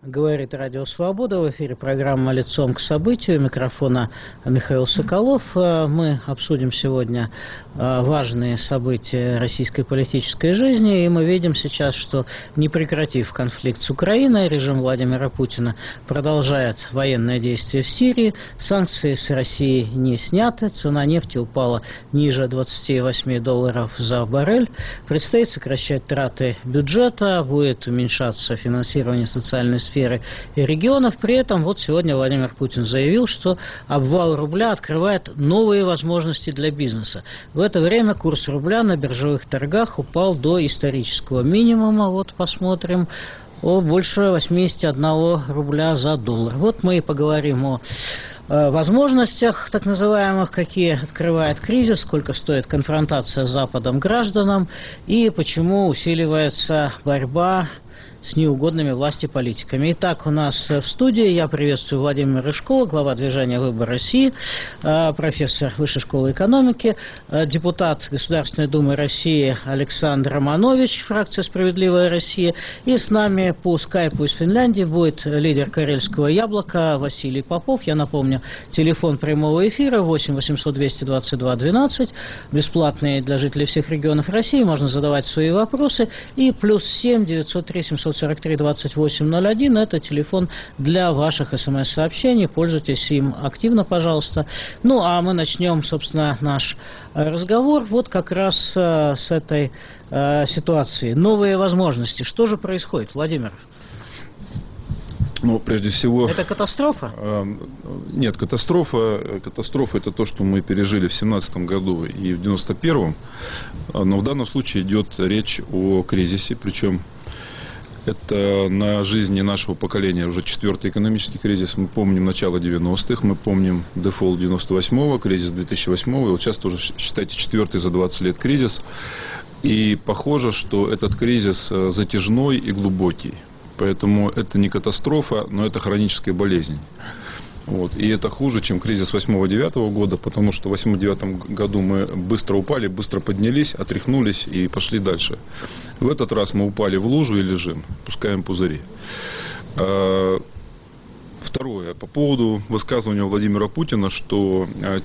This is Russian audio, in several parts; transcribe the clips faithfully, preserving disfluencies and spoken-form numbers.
Говорит Радио Свобода. В эфире программа «Лицом к событию». У микрофона Михаил Соколов. Мы обсудим сегодня важные события российской политической жизни. И мы видим сейчас, что, не прекратив конфликт с Украиной, режим Владимира Путина продолжает военные действия в Сирии. Санкции с России не сняты. Цена нефти упала ниже двадцати восьми долларов за баррель. Предстоит сокращать траты бюджета. Будет уменьшаться финансирование социальной сферы сферы и регионов. При этом вот сегодня Владимир Путин заявил, что обвал рубля открывает новые возможности для бизнеса. В это время курс рубля на биржевых торгах упал до исторического минимума. Вот посмотрим. О больше восьмидесяти одного рубля за доллар. Вот мы и поговорим о возможностях, так называемых, какие открывает кризис, сколько стоит конфронтация с Западом гражданам и почему усиливается борьба с неугодными власти политиками. Итак, у нас в студии я приветствую Владимира Рыжкова, глава движения «Выбор России», профессор Высшей школы экономики, депутат Государственной Думы России Александр Романович, фракция «Справедливая Россия». И с нами по скайпу из Финляндии будет лидер Карельского яблока Василий Попов. Я напомню, телефон прямого эфира восемь восемьсот двести двадцать два двенадцать, бесплатный для жителей всех регионов России, можно задавать свои вопросы. И плюс семь девятьсот три семьсот сорок три двадцать восемь ноль один, это телефон для ваших смс-сообщений, пользуйтесь им активно, пожалуйста. Ну, а мы начнем, собственно, наш разговор вот как раз э, с этой э, ситуации. Новые возможности. Что же происходит, Владимир? Ну, прежде всего... Это катастрофа? Э, нет, катастрофа, катастрофа это то, что мы пережили в семнадцатом году и в девяносто первом. Но в данном случае идет речь о кризисе, причем это на жизни нашего поколения уже четвертый экономический кризис. Мы помним начало девяностых, мы помним дефолт девяносто восьмого, кризис две тысячи восьмого, и вот сейчас тоже, считайте, четвертый за двадцать лет кризис. И похоже, что этот кризис затяжной и глубокий. Поэтому это не катастрофа, но это хроническая болезнь. Вот. И это хуже, чем кризис восьмого-девятого года, потому что в восьмом-девятом году мы быстро упали, быстро поднялись, отряхнулись и пошли дальше. В этот раз мы упали в лужу и лежим, пускаем пузыри. Второе, по поводу высказывания Владимира Путина, что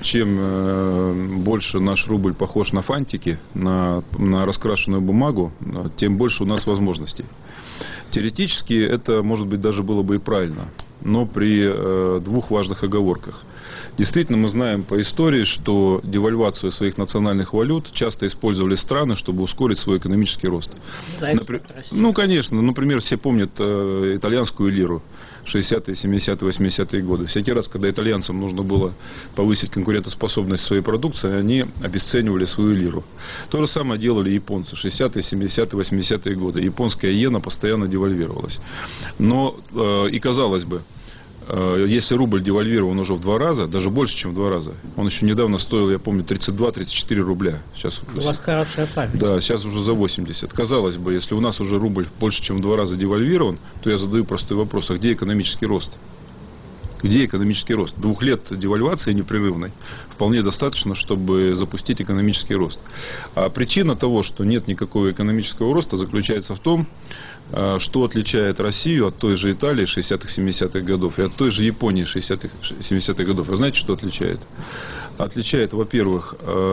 чем больше наш рубль похож на фантики, на, на раскрашенную бумагу, тем больше у нас возможностей. Теоретически это, может быть, даже было бы и правильно, но при э, двух важных оговорках. Действительно, мы знаем по истории, что девальвацию своих национальных валют часто использовали страны, чтобы ускорить свой экономический рост. Да, Напри... Ну, конечно, например, все помнят э, итальянскую лиру шестидесятые, семидесятые, восьмидесятые годы. Всякий раз, когда итальянцам нужно было повысить конкурентоспособность своей продукции, они обесценивали свою лиру. То же самое делали японцы шестидесятые, семидесятые, восьмидесятые годы. Японская иена постоянно девальвировалась. Но э, и казалось бы, если рубль девальвирован уже в два раза, даже больше, чем в два раза, он еще недавно стоил, я помню, тридцать два - тридцать четыре рубля. Сейчас, у вас хорошая память. Да, сейчас уже за восемьдесят. Казалось бы, если у нас уже рубль больше, чем в два раза девальвирован, то я задаю простой вопрос, а где экономический рост? Где экономический рост? Двух лет девальвации непрерывной вполне достаточно, чтобы запустить экономический рост. А причина того, что нет никакого экономического роста, заключается в том, что отличает Россию от той же Италии шестидесятых, семидесятых годов и от той же Японии шестидесятых, семидесятых годов. Вы знаете, что отличает? Отличает, во-первых,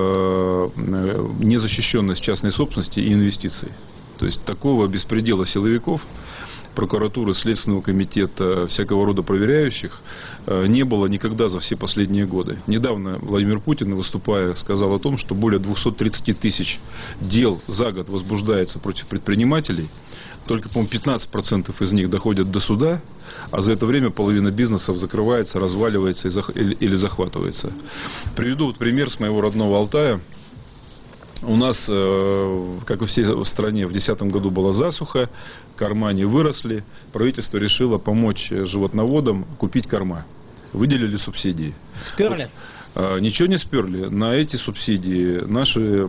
незащищенность частной собственности и инвестиций. То есть такого беспредела силовиков, прокуратуры, Следственного комитета, всякого рода проверяющих не было никогда за все последние годы. Недавно Владимир Путин, выступая, сказал о том, что более двухсот тридцати тысяч дел за год возбуждается против предпринимателей. Только, по-моему, пятнадцать процентов из них доходят до суда, а за это время половина бизнесов закрывается, разваливается или захватывается. Приведу вот пример с моего родного Алтая. У нас, как и всей стране, в две тысячи десятом году была засуха, корма не выросли. Правительство решило помочь животноводам купить корма. Выделили субсидии. Сперли? Ничего не сперли. На эти субсидии наши,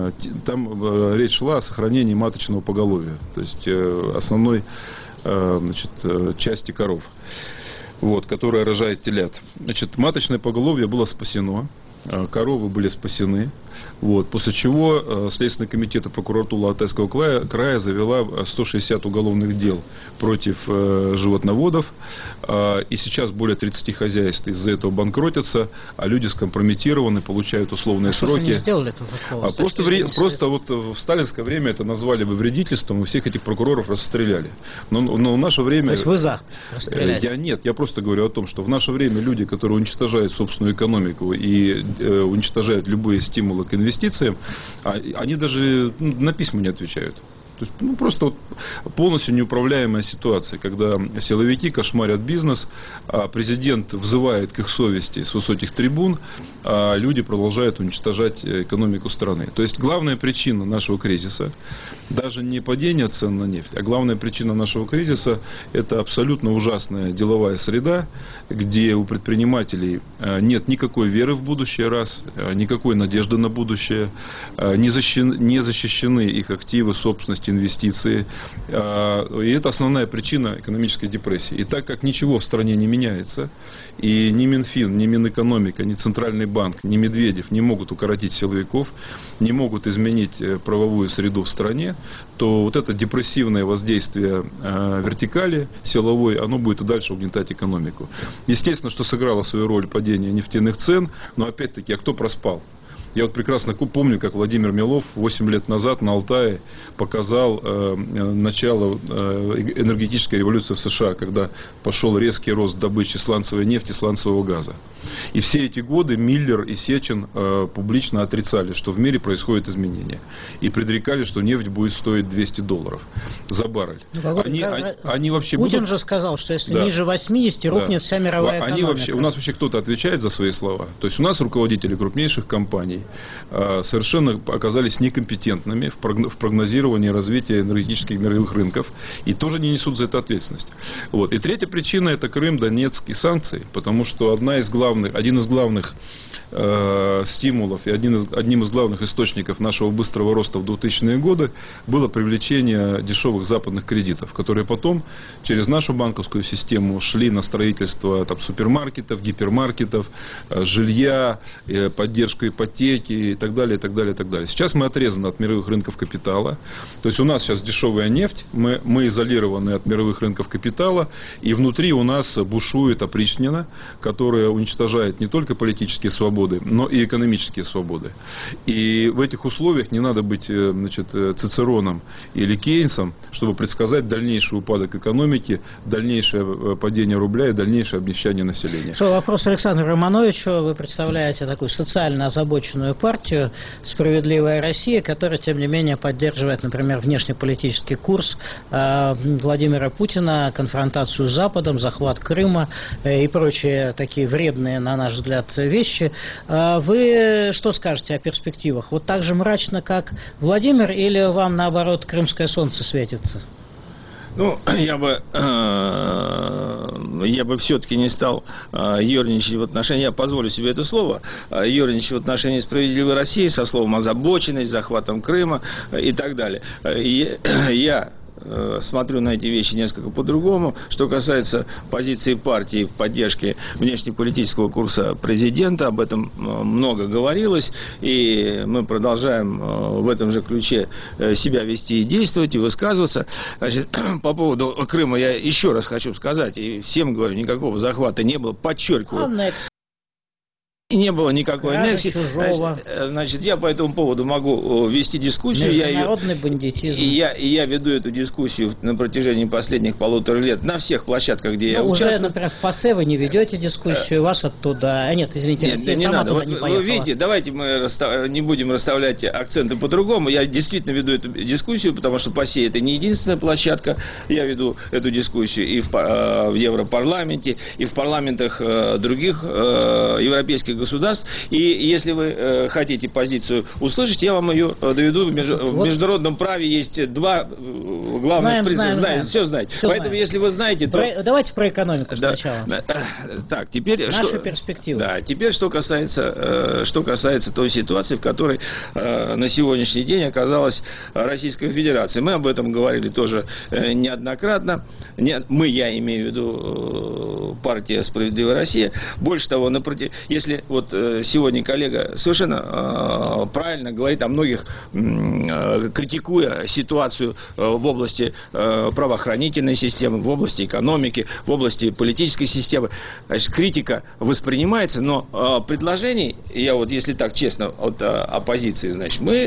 там речь шла о сохранении маточного поголовья, то есть основной, значит, части коров, вот, которая рожает телят. Значит, маточное поголовье было спасено. коровы были спасены. Вот, после чего Следственный комитет и прокуратура Алтайского края, края завела сто шестьдесят уголовных дел против э, животноводов. Э, и сейчас более тридцати хозяйств из-за этого банкротятся, а люди скомпрометированы, получают условные а сроки. Что же не сделали это такого? А просто вре, просто вот в сталинское время это назвали бы вредительством, и всех этих прокуроров расстреляли. Но, но в наше время... То есть вы за расстрелять? Я нет, я просто говорю о том, что в наше время люди, которые уничтожают собственную экономику и э, уничтожают любые стимулы к инвестициям, они даже на письма не отвечают. То есть, ну, просто вот полностью неуправляемая ситуация, когда силовики кошмарят бизнес, а президент взывает к их совести с высоких трибун, а люди продолжают уничтожать экономику страны. То есть главная причина нашего кризиса даже не падение цен на нефть, а главная причина нашего кризиса – это абсолютно ужасная деловая среда, где у предпринимателей нет никакой веры в будущее, раз, никакой надежды на будущее, не защищены, не защищены их активы, собственность, инвестиции. И это основная причина экономической депрессии. И так как ничего в стране не меняется, и ни Минфин, ни Минэкономика, ни Центральный банк, ни Медведев не могут укоротить силовиков, не могут изменить правовую среду в стране, то вот это депрессивное воздействие вертикали силовой, оно будет и дальше угнетать экономику. Естественно, что сыграло свою роль падение нефтяных цен, но опять-таки, а кто проспал? Я вот прекрасно помню, как Владимир Милов восемь лет назад на Алтае показал э, начало э, энергетической революции в США, когда пошел резкий рост добычи сланцевой нефти, сланцевого газа. И все эти годы Миллер и Сечин э, публично отрицали, что в мире происходят изменения. И предрекали, что нефть будет стоить двести долларов за баррель. Ну, они, как, они, они вообще Путин будут... же сказал, что если да. ниже восьмидесяти рухнет да. вся мировая они экономика. Вообще, у нас вообще кто-то отвечает за свои слова. То есть у нас руководители крупнейших компаний совершенно оказались некомпетентными в прогнозировании развития энергетических мировых рынков и тоже не несут за это ответственность. Вот. И третья причина – это Крым, Донецк и санкции, потому что одна из главных, один из главных э, стимулов и один из, одним из главных источников нашего быстрого роста в двухтысячные годы было привлечение дешевых западных кредитов, которые потом через нашу банковскую систему шли на строительство там, супермаркетов, гипермаркетов, э, жилья, э, поддержку ипотеки и так далее, и так далее, и так далее. Сейчас мы отрезаны от мировых рынков капитала. То есть у нас сейчас дешевая нефть, мы, мы изолированы от мировых рынков капитала, и внутри у нас бушует опричнина, которая уничтожает не только политические свободы, но и экономические свободы. И в этих условиях не надо быть, значит, Цицероном или Кейнсом, чтобы предсказать дальнейший упадок экономики, дальнейшее падение рубля и дальнейшее обнищание населения. Что, вопрос Александру Романовичу. Вы представляете такую социально озабоченную партию «Справедливая Россия», которая, тем не менее, поддерживает, например, внешнеполитический курс э, Владимира Путина, конфронтацию с Западом, захват Крыма э, и прочие такие вредные, на наш взгляд, вещи. Э, вы что скажете о перспективах? Вот так же мрачно, как Владимир, или вам, наоборот, крымское солнце светится? Ну, я бы, э, я бы все-таки не стал э, ерничать в отношении, я позволю себе это слово, э, ерничать в отношении «Справедливой России» со словом «озабоченность», «захватом Крыма» э, и так далее. И, я смотрю на эти вещи несколько по-другому. Что касается позиции партии в поддержке внешнеполитического курса президента, об этом много говорилось, и мы продолжаем в этом же ключе себя вести и действовать, и высказываться. Значит, по поводу Крыма я еще раз хочу сказать, и всем говорю, никакого захвата не было, подчеркиваю. И не было никакой аннексии. Значит, значит, я по этому поводу могу вести дискуссию. Международный я ее, бандитизм. И я, и я веду эту дискуссию на протяжении последних полутора лет на всех площадках, где ну, я уже, участвую. Например, в ПАСЕ вы не ведете дискуссию, вас оттуда... А нет, извините, нет, Россия не сама надо. туда Вот, не вы, поехала. Вы видите, давайте мы расстав... не будем расставлять акценты по-другому. Я действительно веду эту дискуссию, потому что ПАСЕ это не единственная площадка. Я веду эту дискуссию и в, в Европарламенте, и в парламентах других европейских государств. И если вы э, хотите позицию услышать, я вам ее э, доведу. В, меж... вот. в международном праве есть два э, главных принципа. Знаете, все знаете. Все Поэтому, знаем. Если вы знаете, то... Про... Давайте про экономику да, сначала. Да, так, теперь... Наши что... перспективы. Да, теперь что касается, э, что касается той ситуации, в которой э, на сегодняшний день оказалась Российская Федерация. Мы об этом говорили тоже э, неоднократно. Не, мы, я имею в виду э, партия «Справедливая Россия». Больше того, напротив, если вот сегодня коллега совершенно правильно говорит о многих, критикуя ситуацию в области правоохранительной системы, в области экономики, в области политической системы. Значит, критика воспринимается, но предложений, я вот если так честно, от оппозиции, значит, мы,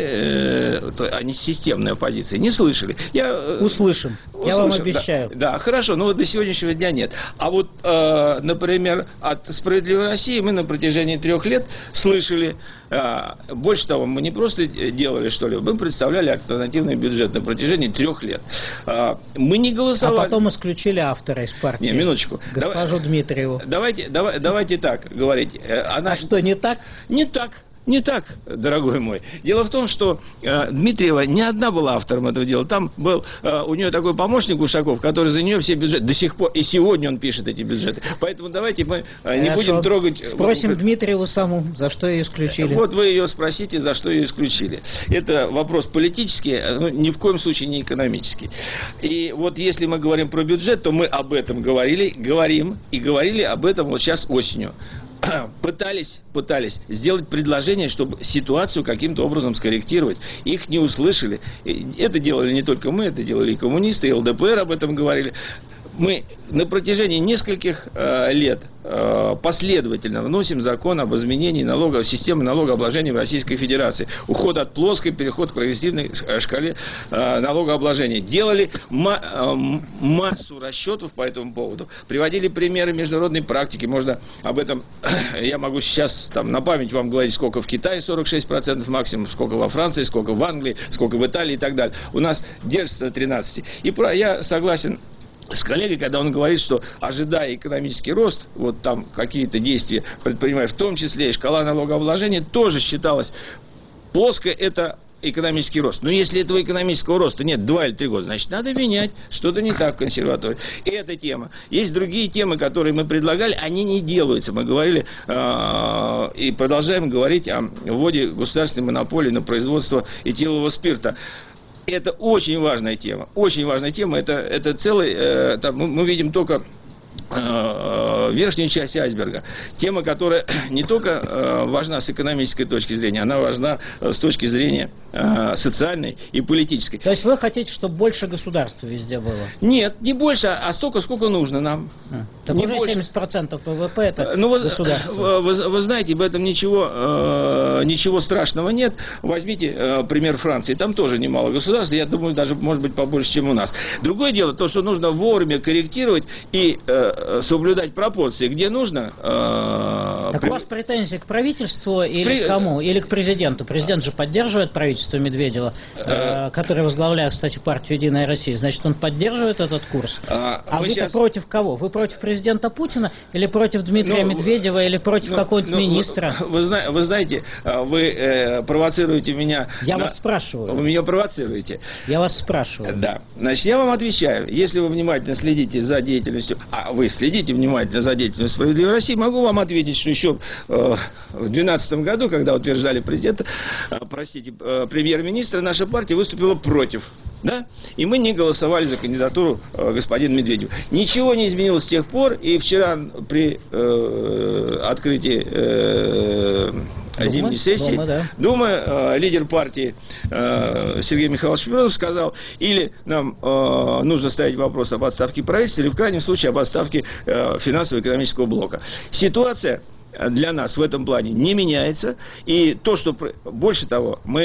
они системные оппозиции, не слышали. Я, услышим. Услышим. Я вам обещаю. Да, да, хорошо, но вот до сегодняшнего дня нет. А вот, э, например, от «Справедливой России» мы на протяжении трех лет слышали, э, больше того, мы не просто делали что-либо, мы представляли альтернативный бюджет на протяжении трех лет. Э, мы не голосовали. А потом исключили автора из партии. Не, минуточку. Госпожу Давай, Дмитриеву. Давайте, давай, давайте так говорить. Она... А что, не так? Не так. Не так, дорогой мой. Дело в том, что э, Дмитриева не одна была автором этого дела. Там был э, у нее такой помощник Ушаков, который за нее все бюджеты до сих пор, и сегодня он пишет эти бюджеты. Поэтому давайте мы э, не Хорошо. будем трогать... Спросим вот, Дмитриеву саму, за что ее исключили. Вот вы ее спросите, за что ее исключили. Это вопрос политический, ну, ни в коем случае не экономический. И вот если мы говорим про бюджет, то мы об этом говорили, говорим и говорили об этом вот сейчас осенью. Пытались, пытались сделать предложение, чтобы ситуацию каким-то образом скорректировать. Их не услышали. Это делали не только мы, это делали и коммунисты, и эл дэ пэ эр об этом говорили. Мы на протяжении нескольких э, лет э, последовательно вносим закон об изменении налоговой системы налогообложения в Российской Федерации. Уход от плоской, переход к прогрессивной шкале э, налогообложения. Делали ма- э, массу расчетов по этому поводу. Приводили примеры международной практики. Можно об этом, я могу сейчас там, на память вам говорить, сколько в Китае сорок шесть процентов максимум, сколько во Франции, сколько в Англии, сколько в Италии и так далее. У нас держится тринадцать. И про, я согласен с коллегой, когда он говорит, что ожидая экономический рост, вот там какие-то действия предпринимая, в том числе и шкала налогообложения, тоже считалась плоская, это экономический рост. Но если этого экономического роста нет два или три года, значит, надо менять, что-то не так в консерватории. И эта тема. Есть другие темы, которые мы предлагали, они не делаются. Мы говорили э, и продолжаем говорить о вводе государственной монополии на производство этилового спирта. Это очень важная тема, очень важная тема. Это, это целый, э, там, мы, мы видим только э, верхнюю часть айсберга. Тема, которая не только э, важна с экономической точки зрения, она важна с точки зрения э, социальной и политической. То есть вы хотите, чтобы больше государства везде было? Нет, не больше, а столько, сколько нужно нам. А, так не уже больше. семьдесят процентов вэ вэ пэ это ну, государство. Вы, вы, вы знаете, в этом ничего, э, ничего страшного нет. Возьмите э, пример Франции, там тоже немало государств, я думаю, даже может быть побольше, чем у нас. Другое дело, то, что нужно вовремя корректировать и э, соблюдать пропорции, где нужно. Э, так при... у вас претензии к правительству или при... к кому? Или к президенту? Президент же поддерживает правительство Медведева, э, который возглавляет, кстати, партию «Единая Россия». Значит, он поддерживает этот курс. А, а вы сейчас... против кого? Вы против президента Путина или против Дмитрия ну, Медведева или против ну, какого-нибудь ну, министра? Вы, вы, вы знаете, вы э, провоцируете меня. Я на... вас спрашиваю. Вы меня провоцируете. Я вас спрашиваю. Да. Значит, я вам отвечаю. Если вы внимательно следите за деятельностью, а вы следите внимательно за деятельностью «Справедливой России», могу вам ответить, что еще э, в две тысячи двенадцатом году, когда утверждали президента, э, простите, э, премьер-министра, наша партия выступила против. Да? И мы не голосовали за кандидатуру э, господина Медведева. Ничего не изменилось с тех пор, и вчера при э, открытии э, Думы? зимней сессии Дума, да. Дума э, лидер партии э, Сергей Михайлович Миронов сказал, или нам э, нужно ставить вопрос об отставке правительства, или в крайнем случае об отставке э, финансово-экономического блока. Ситуация для нас в этом плане не меняется. И то, что... Больше того, мы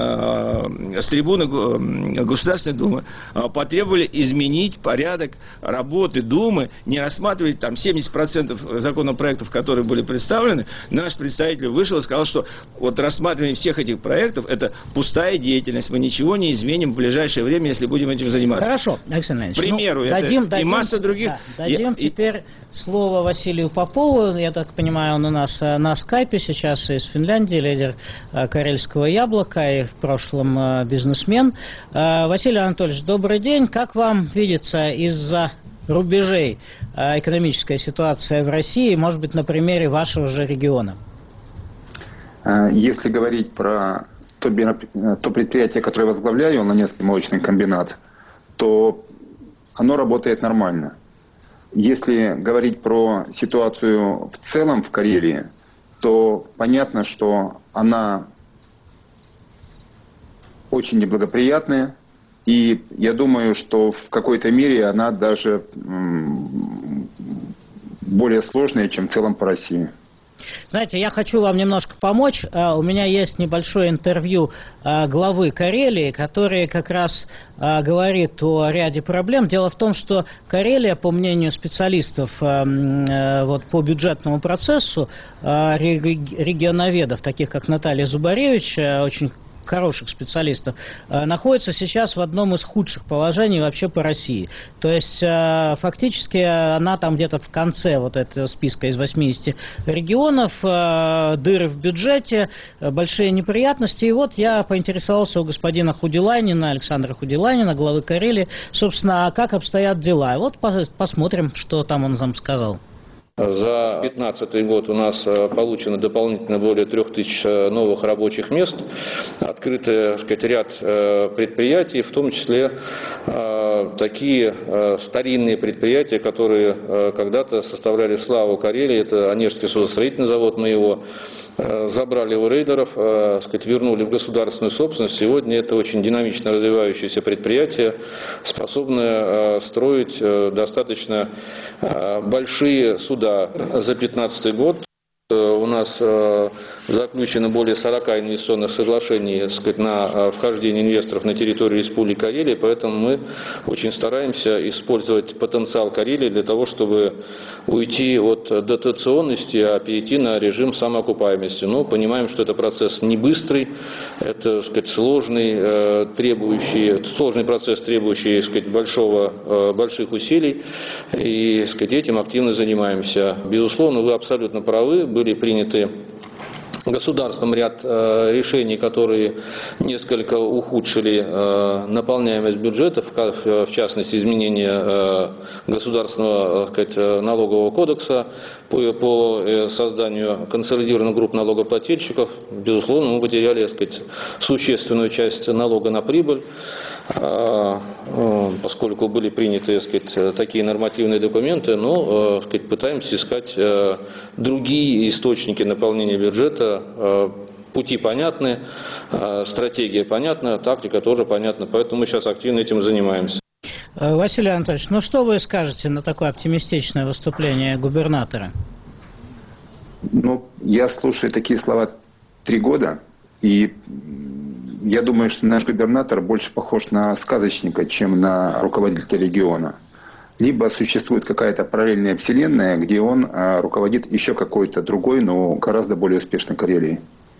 э, с трибуны Государственной Думы э, потребовали изменить порядок работы Думы, не рассматривать там семьдесят процентов законопроектов, которые были представлены. Наш представитель вышел и сказал, что вот рассматривание всех этих проектов — это пустая деятельность. Мы ничего не изменим в ближайшее время, если будем этим заниматься. Хорошо, Александр Иванович. К примеру, ну, это дадим, дадим, и масса других... Да, дадим я, теперь и... слово Василию Попову. Я так понимаю, он у нас на скайпе сейчас из Финляндии, лидер Карельского яблока и в прошлом бизнесмен. Василий Анатольевич, добрый день. Как вам видится из-за рубежей экономическая ситуация в России, может быть, на примере вашего же региона? Если говорить про то, то предприятие, которое я возглавляю, Ланецкий молочный комбинат, то оно работает нормально. Если говорить про ситуацию в целом в Карелии, то понятно, что она очень неблагоприятная. И я думаю, что в какой-то мере она даже более сложная, чем в целом по России. Знаете, я хочу вам немножко помочь. У меня есть небольшое интервью главы Карелии, который как раз говорит о ряде проблем. Дело в том, что Карелия, по мнению специалистов вот, по бюджетному процессу, регионоведов, таких как Наталья Зубаревич, очень хороших специалистов, находится сейчас в одном из худших положений вообще по России. То есть фактически она там где-то в конце вот этого списка из восьмидесяти регионов, дыры в бюджете, большие неприятности. И вот я поинтересовался у господина Худилайнина, Александра Худилайнина, главы Карелии, собственно, как обстоят дела. И вот посмотрим, что там он нам сказал. За две тысячи пятнадцатый год у нас получено дополнительно более трех тысяч новых рабочих мест, открыты, так сказать, ряд предприятий, в том числе такие старинные предприятия, которые когда-то составляли славу Карелии. Это Онежский судостроительный завод, мы его забрали у рейдеров, так сказать, вернули в государственную собственность. Сегодня это очень динамично развивающееся предприятие, способное строить достаточно большие суда. За две тысячи пятнадцатый год у нас заключено более сорока инвестиционных соглашений, так сказать, на вхождение инвесторов на территорию Республики Карелия, поэтому мы очень стараемся использовать потенциал Карелии для того, чтобы уйти от дотационности, а перейти на режим самоокупаемости. Но понимаем, что это процесс не быстрый, это, так сказать, сложный, требующий, сложный процесс, требующий, так сказать, большого, больших усилий, и, так сказать, этим активно занимаемся. Безусловно, вы абсолютно правы, были приняты государством ряд э, решений, которые несколько ухудшили э, наполняемость бюджетов, в, в частности, изменение э, государственного, так сказать, налогового кодекса по, по э, созданию консолидированных групп налогоплательщиков. Безусловно, мы потеряли, так сказать, существенную часть налога на прибыль, э, э, поскольку были приняты, так сказать, такие нормативные документы, но, э, так сказать, пытаемся искать э, другие источники наполнения бюджета. Пути понятны, стратегия понятна, тактика тоже понятна, поэтому мы сейчас активно этим занимаемся. Василий Анатольевич, ну что вы скажете на такое оптимистичное выступление губернатора? Ну, я слушаю такие слова три года, и я думаю, что наш губернатор больше похож на сказочника, чем на руководителя региона. Либо существует какая-то параллельная вселенная, где он а, руководит еще какой-то другой, но гораздо более успешной Карелией.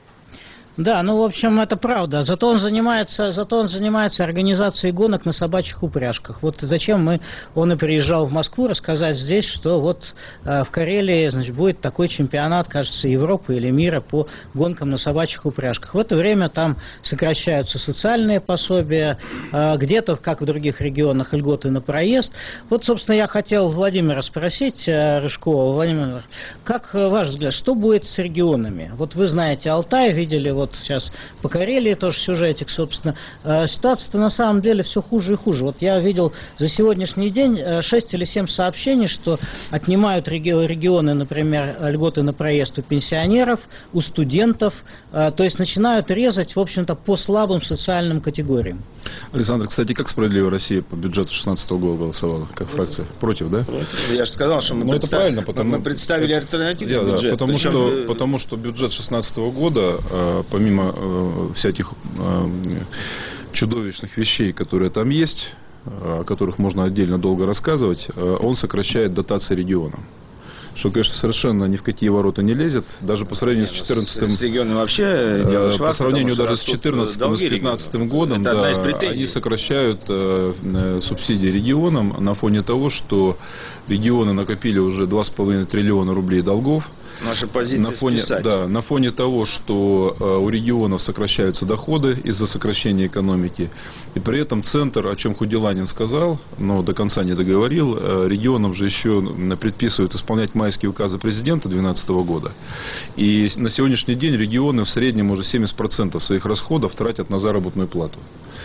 Да, ну, в общем, это правда. Зато он занимается, зато он занимается организацией гонок на собачьих упряжках. Вот зачем мы, он и приезжал в Москву рассказать здесь, что вот э, в Карелии, значит, будет такой чемпионат, кажется, Европы или мира по гонкам на собачьих упряжках. В это время там сокращаются социальные пособия, э, где-то, как в других регионах, льготы на проезд. Вот, собственно, я хотел Владимира спросить, э, Рыжкова, Владимир, как ваш взгляд, что будет с регионами? Вот вы знаете Алтай, видели вот сейчас по Карелии тоже сюжетик, собственно. Ситуация-то на самом деле все хуже и хуже. Вот я видел за сегодняшний день шесть или семь сообщений, что отнимают регионы, например, льготы на проезд у пенсионеров, у студентов, то есть начинают резать, в общем-то, по слабым социальным категориям. Александр, кстати, как «Справедливая Россия» по бюджету шестнадцатого года голосовала, как фракция? Против, да? Я же сказал, что мы, ну, представ... это правильно, потому... мы представили альтернативный Я, бюджет. Да, потому, Причем... что, потому что бюджет шестнадцатого года, помимо э, всяких э, чудовищных вещей, которые там есть, о которых можно отдельно долго рассказывать, э, он сокращает дотации регионам. Что, конечно, совершенно ни в какие ворота не лезет, даже по сравнению с четырнадцатым... С регионом вообще дело швах, по сравнению даже с четырнадцатым и с пятнадцатым годом, да, они сокращают э, субсидии регионам на фоне того, что регионы накопили уже два с половиной триллиона рублей долгов. Наша позиция на фоне, списать. Да, на фоне того, что э, у регионов сокращаются доходы из-за сокращения экономики, и при этом центр, о чем Худилайнин сказал, но до конца не договорил, э, регионам же еще предписывают исполнять майские указы президента две тысячи двенадцатого года. И на сегодняшний день регионы в среднем уже семьдесят процентов своих расходов тратят на заработную плату.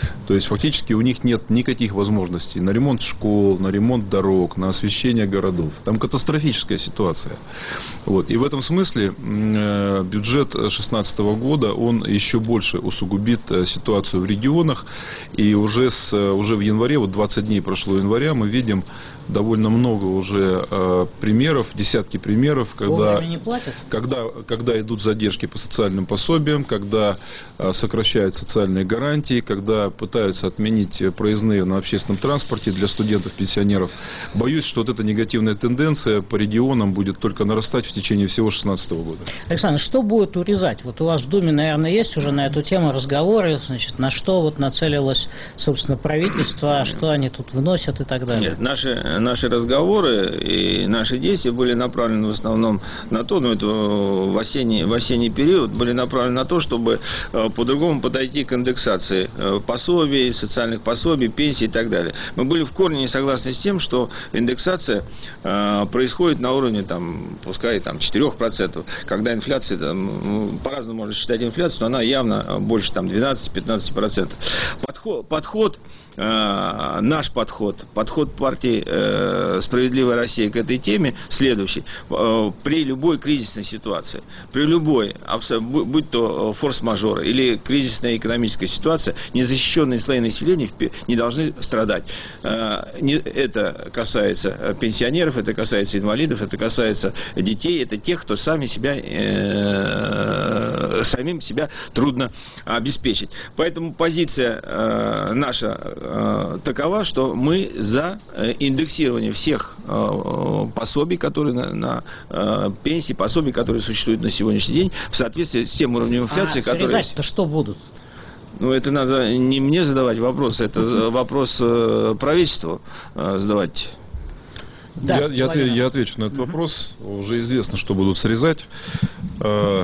То есть фактически у них нет никаких возможностей на ремонт школ, на ремонт дорог, на освещение городов. Там катастрофическая ситуация. Вот. И в этом смысле бюджет две тысячи шестнадцатого года, он еще больше усугубит ситуацию в регионах. И уже, с, уже в январе, вот двадцать дней прошло января, мы видим довольно много уже э, примеров, десятки примеров, когда, не платят? когда, когда идут задержки по социальным пособиям, когда э, сокращают социальные гарантии, когда пытаются отменить проездные на общественном транспорте для студентов, пенсионеров. Боюсь, что вот эта негативная тенденция по регионам будет только нарастать в течение всего две тысячи шестнадцатого года. Александр, что будет урезать? Вот у вас в Думе, наверное, есть уже на эту тему разговоры, значит, на что вот нацелилось, собственно, правительство, что они тут вносят и так далее. Нет, наши Наши разговоры и наши действия были направлены в основном на то, ну это в осенний, в осенний период, были направлены на то, чтобы э, по-другому подойти к индексации э, пособий, социальных пособий, пенсий и так далее. Мы были в корне не согласны с тем, что индексация э, происходит на уровне, там, пускай там, четыре процента, когда инфляция, там, по-разному можно считать инфляцию, но она явно больше там, двенадцать-пятнадцать процентов. Подход, подход э, наш подход, подход партии э, «Справедливая Россия» к этой теме следующий. При любой кризисной ситуации, при любой, будь то форс-мажоры или кризисная экономическая ситуация, незащищенные слои населения не должны страдать. Это касается пенсионеров, это касается инвалидов, это касается детей, это тех, кто сами себя, самим себя трудно обеспечить. Поэтому позиция наша такова, что мы за индексирование всех э, пособий, которые на, на э, пенсии, пособий, которые существуют на сегодняшний день, в соответствии с тем уровнем инфляции, а который... срезать-то что будут? Ну, это надо не мне задавать вопрос, это вопрос э, правительству э, задавать. Да, я, я, отвечу, я отвечу на этот uh-huh. вопрос. Уже известно, что будут срезать. Э,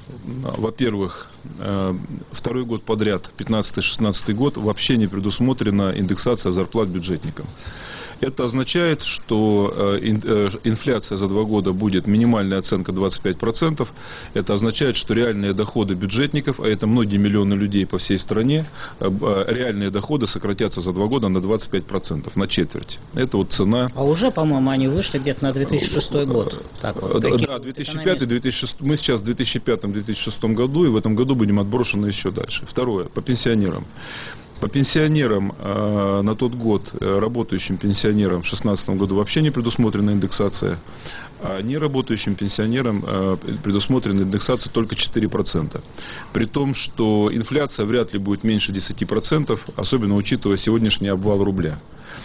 во-первых, э, второй год подряд, пятнадцатый-шестнадцатый год, вообще не предусмотрена индексация зарплат бюджетникам. Это означает, что инфляция за два года будет минимальная оценка двадцать пять процентов. Это означает, что реальные доходы бюджетников, а это многие миллионы людей по всей стране, реальные доходы сократятся за два года на двадцать пять процентов, на четверть. Это вот цена. А уже, по-моему, они вышли где-то на две тысячи шестой год. Так вот, да, две тысячи пятый - две тысячи шестой. Мы сейчас в две тысячи пятом - две тысячи шестом году, и в этом году будем отброшены еще дальше. Второе, по пенсионерам. По пенсионерам э, на тот год, э, работающим пенсионерам в две тысячи шестнадцатом году вообще не предусмотрена индексация, а неработающим пенсионерам э, предусмотрена индексация только четыре процента. При том, что инфляция вряд ли будет меньше десяти процентов, особенно учитывая сегодняшний обвал рубля.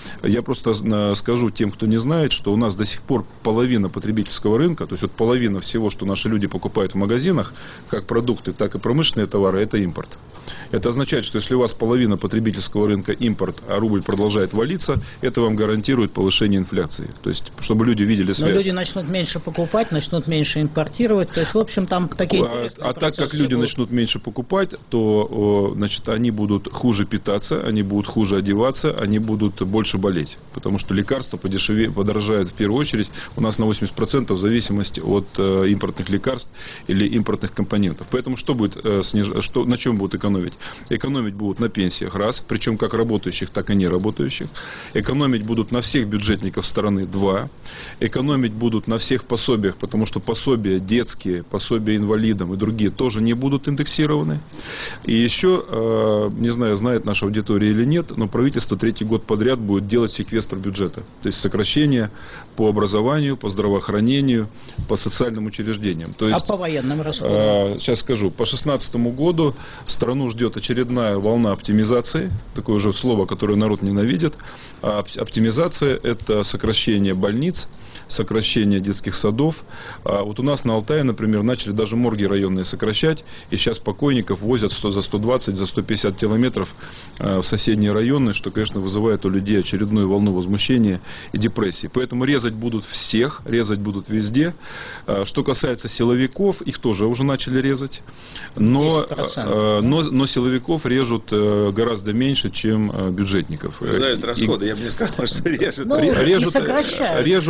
Я просто скажу тем, кто не знает, что у нас до сих пор половина потребительского рынка, то есть вот половина всего, что наши люди покупают в магазинах, как продукты, так и промышленные товары, это импорт. Это означает, что если у вас половина потребительского рынка импорт, а рубль продолжает валиться, это вам гарантирует повышение инфляции. То есть, чтобы люди видели связь. Но люди начнут меньше покупать, начнут меньше импортировать. То есть, в общем, там такие интересные А, а так как люди будут... начнут меньше покупать, то, значит, они будут хуже питаться, они будут хуже одеваться, они будут больше болеть. Потому что лекарства подешевеют, подорожают в первую очередь. У нас на восемьдесят процентов в зависимости от э, импортных лекарств или импортных компонентов. Поэтому что будет, э, сниж... что, на чем будут экономить? Экономить будут на пенсиях, раз, причем как работающих, так и неработающих. Экономить будут на всех бюджетников страны, два. Экономить будут на всех пособиях, потому что пособия детские, пособия инвалидам и другие тоже не будут индексированы. И еще, э, не знаю, знает наша аудитория или нет, но правительство третий год подряд будет делать секвестр бюджета. То есть сокращение по образованию, по здравоохранению, по социальным учреждениям. То есть, а по военным расходам? Э, сейчас скажу. По две тысячи шестнадцатому году страну ждет очередная волна оптимизации. Такое уже слово, которое народ ненавидит. А оптимизация – это сокращение больниц, сокращение детских садов. А вот у нас на Алтае, например, начали даже морги районные сокращать, и сейчас покойников возят сто, за сто двадцать, за сто пятьдесят километров а, в соседние районы, что, конечно, вызывает у людей очередную волну возмущения и депрессии. Поэтому резать будут всех, резать будут везде. А, что касается силовиков, их тоже уже начали резать, но, а, но, но силовиков режут а, гораздо меньше, чем а, бюджетников. За это расходы, и, я бы не сказал, что режут. Ну, режут, сокращают. Режут, сокращают.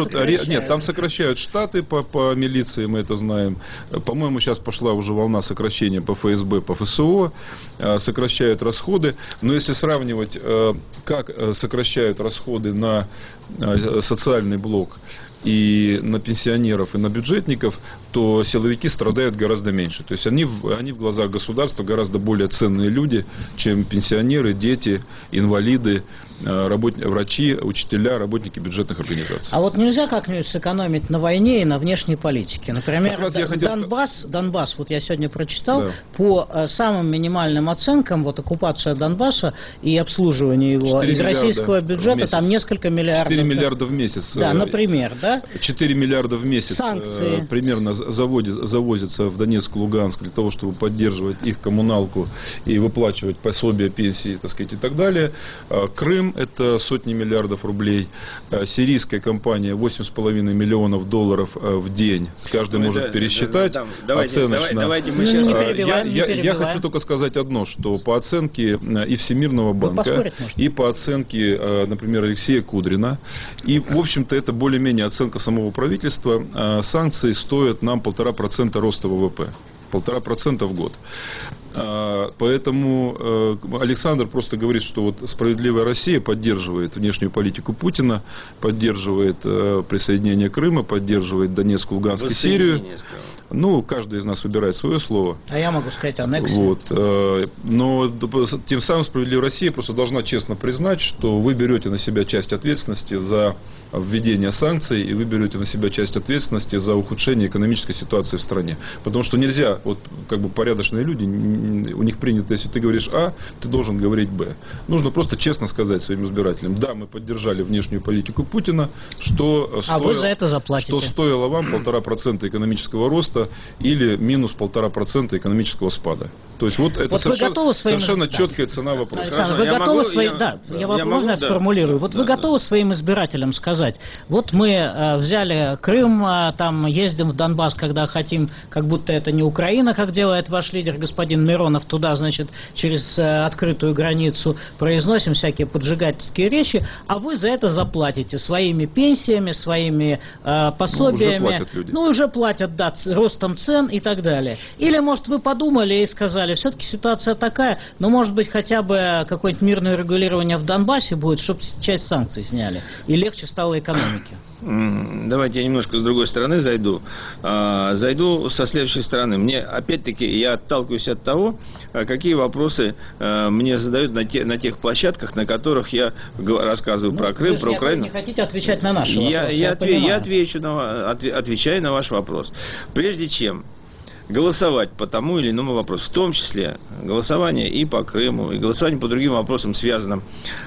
нет, там сокращают штаты по, по милиции, мы это знаем. По-моему, сейчас пошла уже волна сокращения по ФСБ, по ФСО. Сокращают расходы. Но если сравнивать, как сокращают расходы на социальный блок и на пенсионеров, и на бюджетников, то силовики страдают гораздо меньше. То есть они, они в глазах государства гораздо более ценные люди, чем пенсионеры, дети, инвалиды, работ... врачи, учителя, работники бюджетных организаций. А вот нельзя как-нибудь сэкономить на войне и на внешней политике? Например, Д... хотел... Донбасс, Донбасс, вот я сегодня прочитал, да. по самым минимальным оценкам, вот оккупация Донбасса и обслуживание его из российского бюджета, там несколько миллиардов. четыре миллиарда в месяц. Да, например, да? четыре миллиарда в месяц санкции. примерно заводит, завозится в Донецк, Луганск для того, чтобы поддерживать их коммуналку и выплачивать пособия, пенсии, так сказать, и так далее. Крым – это сотни миллиардов рублей. Сирийская компания – восемь с половиной миллионов долларов в день. Каждый Ой, может да, пересчитать да, да, давайте, оценочно. Давайте мы сейчас... ну, не я, не я, я хочу только сказать одно, что по оценке и Всемирного банка, и по оценке, например, Алексея Кудрина, и, в общем-то, это более-менее оценка самого правительства, санкции стоят нам полтора процента роста ВВП. Полтора процента в год. Поэтому Александр просто говорит, что вот «Справедливая Россия» поддерживает внешнюю политику Путина, поддерживает присоединение Крыма, поддерживает Донецк, Луганск и Сирию. Ну, каждый из нас выбирает свое слово. А я могу сказать аннексию. Вот. Но тем самым «Справедливая Россия» просто должна честно признать, что вы берете на себя часть ответственности за введение санкций, и вы берете на себя часть ответственности за ухудшение экономической ситуации в стране. Потому что нельзя, вот как бы порядочные люди, у них принято, если ты говоришь А, ты должен говорить Б. Нужно просто честно сказать своим избирателям: да, мы поддержали внешнюю политику Путина, что, а стоило, вы за это заплатите. Что стоило вам полтора процента экономического роста или минус полтора процента экономического спада. То есть вот это вот совершенно, своим... совершенно четкая цена вопроса. Александр, вы я готовы могу, свои... я, да, я, я вопрос, могу, можно я да. сформулирую? Вот да, вы да. готовы своим избирателям сказать: вот мы э, взяли Крым, э, там ездим в Донбасс, когда хотим, как будто это не Украина, как делает ваш лидер господин Миронов, туда, значит, через э, открытую границу произносим всякие поджигательские речи, а вы за это заплатите своими пенсиями, своими э, пособиями. Ну, уже платят люди. Ну, уже платят, да, ростом цен и так далее. Или, может, вы подумали и сказали: все-таки ситуация такая, но, может быть, хотя бы какое-нибудь мирное регулирование в Донбассе будет, чтобы часть санкций сняли, и легче стало экономике. Давайте я немножко с другой стороны зайду. Зайду со следующей стороны. Мне, опять-таки, я отталкиваюсь от того, какие вопросы мне задают на, те, на тех площадках, на которых я рассказываю ну, про Крым, вы про не, Украину. Вы не хотите отвечать на наши я, вопросы, я, я, отве, я отвечу на, отвечаю на ваш вопрос. Прежде чем голосовать по тому или иному вопросу, в том числе голосование и по Крыму, и голосование по другим вопросам, связанным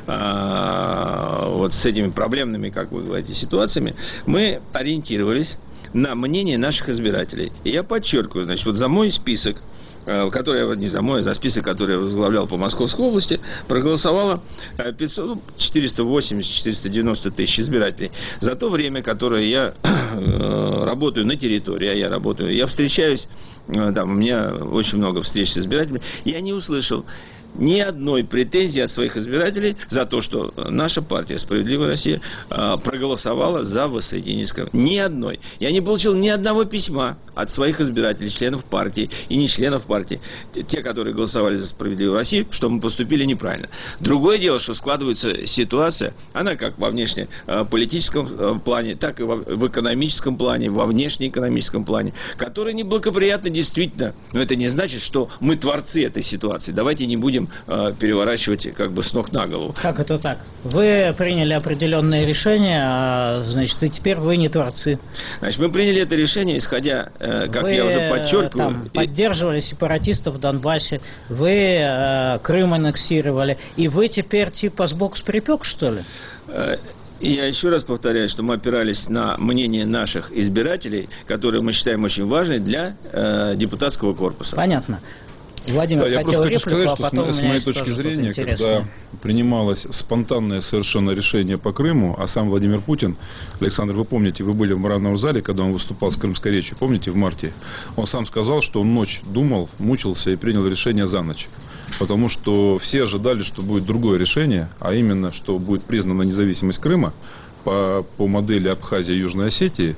а, вот с этими проблемными, как вы говорите, ситуациями, мы ориентировались на мнение наших избирателей. И я подчеркиваю, значит, вот за мой список, который, не за мой, а за список, который я возглавлял по Московской области, проголосовало пятьсот, ну, четыреста восемьдесят - четыреста девяносто тысяч избирателей. За то время, которое я э, работаю на территории, а я работаю, я встречаюсь, э, там, у меня очень много встреч с избирателями, я не услышал ни одной претензии от своих избирателей за то, что наша партия «Справедливая Россия» проголосовала за воссоединение с Крымом. Ни одной. Я не получил ни одного письма от своих избирателей, членов партии и не членов партии, те, которые голосовали за «Справедливую Россию», что мы поступили неправильно. Другое дело, что складывается ситуация, она как во внешнеполитическом плане, так и в экономическом плане, во внешнеэкономическом плане, которая неблагоприятна действительно. Но это не значит, что мы творцы этой ситуации. Давайте не будем переворачивать как бы с ног на голову. Как это так? Вы приняли определенное решение, а, значит, и теперь вы не творцы. Значит, мы приняли это решение, исходя, как вы, я уже подчеркиваю... Там, и... поддерживали сепаратистов в Донбассе, вы э, Крым аннексировали, и вы теперь типа сбоку с припек, что ли? И я еще раз повторяю, что мы опирались на мнение наших избирателей, которые мы считаем очень важной для э, депутатского корпуса. Понятно. Владимир, да, я хотел просто хочу реплику, сказать, а потом что с моей точки зрения, когда принималось спонтанное совершенно решение по Крыму, а сам Владимир Путин, Александр, вы помните, вы были в мраморном зале, когда он выступал с крымской речью, помните, в марте, он сам сказал, что он ночь думал, мучился и принял решение за ночь. Потому что все ожидали, что будет другое решение, а именно, что будет признана независимость Крыма, по, по модели Абхазии и Южной Осетии,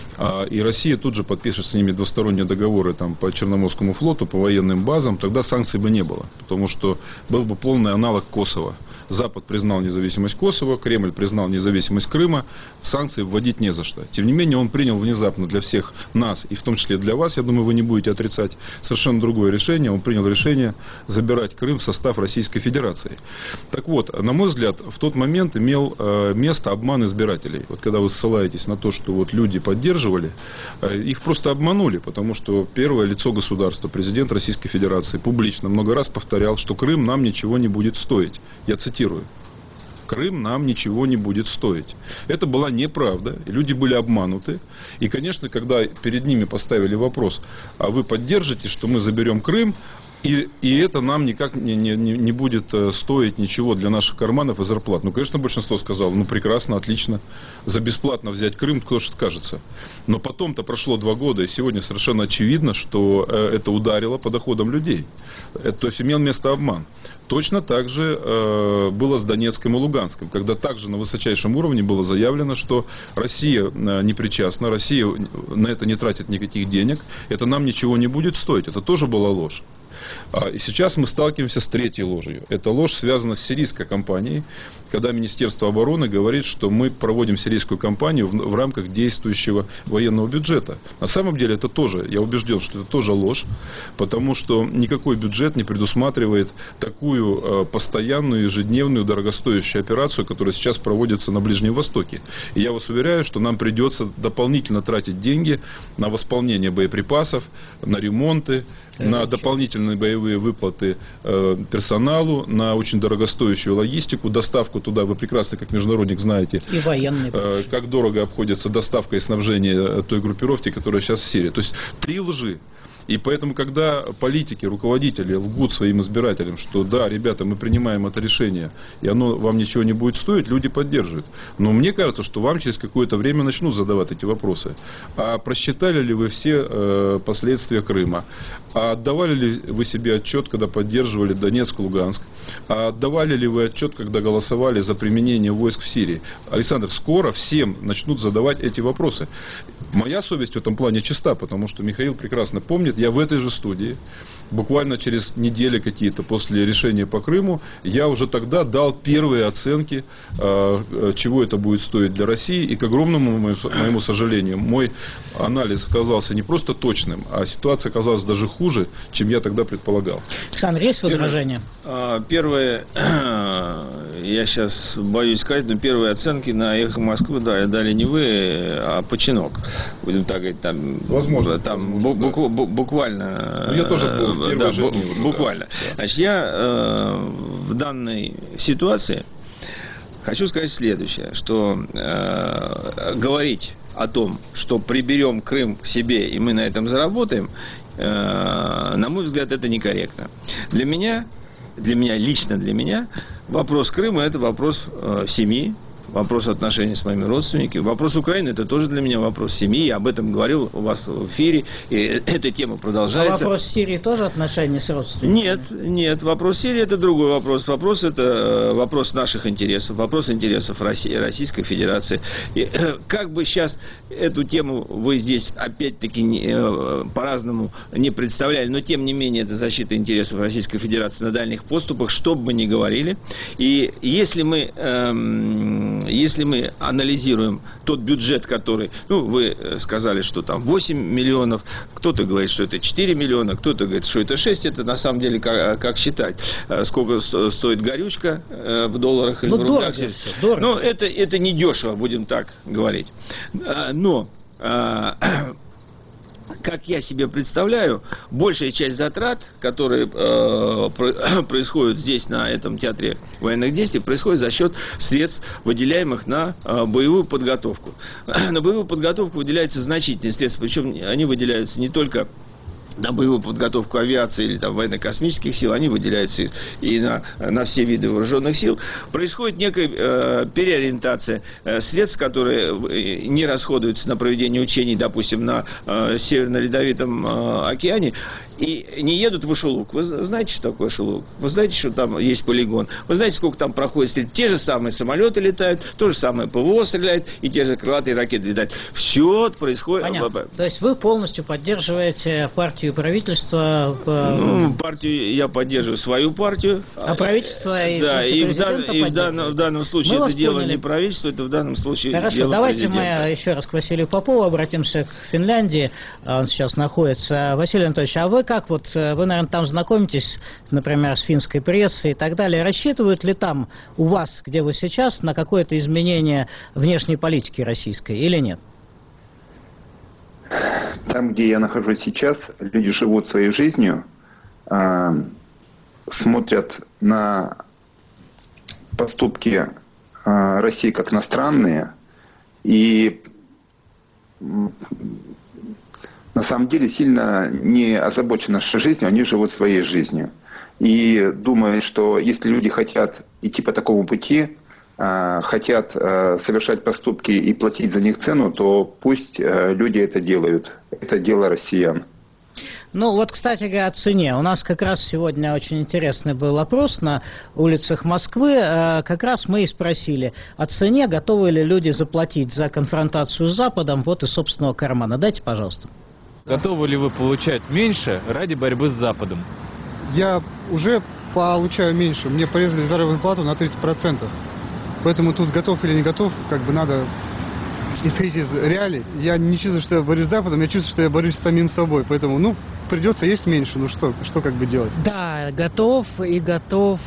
и Россия тут же подпишет с ними двусторонние договоры там, по Черноморскому флоту, по военным базам, тогда санкций бы не было. Потому что был бы полный аналог Косово. Запад признал независимость Косово, Кремль признал независимость Крыма, санкции вводить не за что. Тем не менее, он принял внезапно для всех нас, и в том числе для вас, я думаю, вы не будете отрицать, совершенно другое решение. Он принял решение забирать Крым в состав Российской Федерации. Так вот, на мой взгляд, в тот момент имел э, место обман избирателей. Вот когда вы ссылаетесь на то, что вот люди поддерживали, э, их просто обманули, потому что первое лицо государства, президент Российской Федерации, публично много раз повторял, что Крым нам ничего не будет стоить. Я цитирую. Крым нам ничего не будет стоить. Это была неправда, и люди были обмануты. И, конечно, когда перед ними поставили вопрос, а вы поддержите, что мы заберем Крым, и, и это нам никак не, не, не будет стоить ничего для наших карманов и зарплат. Ну, конечно, большинство сказало, ну, прекрасно, отлично, за бесплатно взять Крым, кто же откажется. Но потом-то прошло два года, и сегодня совершенно очевидно, что э, это ударило по доходам людей. Это, то есть имел место обман. Точно так же э, было с Донецком и Луганском, когда также на высочайшем уровне было заявлено, что Россия э, не причастна, Россия на это не тратит никаких денег, это нам ничего не будет стоить. Это тоже была ложь. И сейчас мы сталкиваемся с третьей ложью. Эта ложь связана с сирийской кампанией, когда Министерство обороны говорит, что мы проводим сирийскую кампанию в, в рамках действующего военного бюджета. На самом деле это тоже, я убежден, что это тоже ложь, потому что никакой бюджет не предусматривает такую э, постоянную, ежедневную, дорогостоящую операцию, которая сейчас проводится на Ближнем Востоке. И я вас уверяю, что нам придется дополнительно тратить деньги на восполнение боеприпасов, на ремонты, на дополнительные боевые выплаты э, персоналу, на очень дорогостоящую логистику, доставку туда, вы прекрасно, как международник, знаете, и военные, э, как дорого обходится доставка и снабжение той группировки, которая сейчас в Сирии. То есть три лжи. И поэтому, когда политики, руководители лгут своим избирателям, что да, ребята, мы принимаем это решение, и оно вам ничего не будет стоить, люди поддерживают. Но мне кажется, что вам через какое-то время начнут задавать эти вопросы. А просчитали ли вы все э, последствия Крыма? А отдавали ли вы себе отчет, когда поддерживали Донецк, Луганск? А отдавали ли вы отчет, когда голосовали за применение войск в Сирии? Александр, скоро всем начнут задавать эти вопросы. Моя совесть в этом плане чиста, потому что Михаил прекрасно помнит, я в этой же студии, буквально через недели какие-то после решения по Крыму, я уже тогда дал первые оценки, э, чего это будет стоить для России. И, к огромному моему сожалению, мой анализ оказался не просто точным, а ситуация оказалась даже хуже, чем я тогда предполагал. Александр, есть возражения? Первое, я сейчас боюсь сказать, но первые оценки на «Эхо Москвы» да, дали не вы, а Починок. Будем так говорить, там, возможно, там возможно, бу- да. бу- буквально. Ну, я тоже был в да, же дни уже, буквально. Да. Значит, я э, в данной ситуации хочу сказать следующее, что э, говорить о том, что приберем Крым к себе и мы на этом заработаем, э, на мой взгляд, это некорректно. Для меня, для меня, лично для меня, вопрос Крыма – это вопрос э, семьи, вопрос отношений с моими родственниками. Вопрос Украины – это тоже для меня вопрос семьи. Я об этом говорил у вас в эфире. И эта тема продолжается. А вопрос Сирии тоже отношения с родственниками? Нет, нет. Вопрос Сирии – это другой вопрос. Вопрос – это вопрос наших интересов. Вопрос интересов России, Российской Федерации. И, как бы сейчас эту тему вы здесь опять-таки не, по-разному не представляли, но тем не менее это защита интересов Российской Федерации на дальних поступах, что бы мы ни говорили. И если мы... Эм, Если мы анализируем тот бюджет, который, ну, вы сказали, что там восемь миллионов, кто-то говорит, что это четыре миллиона, кто-то говорит, что это шесть, это на самом деле как, как считать, сколько стоит горючка в долларах или ну, в рублях. Дорого все, дорого. Но это, это не дешево, будем так говорить. Но... как я себе представляю, большая часть затрат, которые э, происходят здесь, на этом театре военных действий, происходит за счет средств, выделяемых на э, боевую подготовку. На боевую подготовку выделяются значительные средства, причем они выделяются не только на боевую подготовку авиации или там военно-космических сил, они выделяются и на, на все виды вооруженных сил. Происходит некая э, переориентация э, средств, которые не расходуются на проведение учений, допустим, на э, Северно-Ледовитом э, океане, и не едут в Ашелук. Вы знаете, что такое Ашелук? Вы знаете, что там есть полигон? Вы знаете, сколько там проходит? Те же самые самолеты летают, то же самое ПВО стреляет, и те же крылатые ракеты летают. Все происходит. Понятно. То есть вы полностью поддерживаете партию и правительство? Ну, партию я поддерживаю свою партию. А правительство и, да, и, в, дан, и в, данном, в данном случае мы это дело поняли. Не правительство, это в данном случае Хорошо, дело давайте президента. мы еще раз к Василию Попову обратимся, к Финляндии. Он сейчас находится. Василий Анатольевич, а вы как вот, вы, наверное, там знакомитесь, например, с финской прессой и так далее. Рассчитывают ли там у вас, где вы сейчас, на какое-то изменение внешней политики российской или нет? Там, где я нахожусь сейчас, люди живут своей жизнью, э, смотрят на поступки э, России как на странные, и на самом деле сильно не озабочены нашей жизнью, они живут своей жизнью. И думаю, что если люди хотят идти по такому пути, э, хотят э, совершать поступки и платить за них цену, то пусть э, люди это делают. Это дело россиян. Ну вот, кстати говоря, о цене. У нас как раз сегодня очень интересный был опрос на улицах Москвы. Как раз мы и спросили о цене, готовы ли люди заплатить за конфронтацию с Западом вот из собственного кармана. Дайте, пожалуйста. Готовы ли вы получать меньше ради борьбы с Западом? Я уже получаю меньше. Мне порезали заработную плату на тридцать процентов. Поэтому тут готов или не готов, как бы надо исходить из реалий. Я не чувствую, что я борюсь с Западом, я чувствую, что я борюсь с самим собой. Поэтому, ну, придется есть меньше. Ну что, что как бы делать? Да, готов и готов.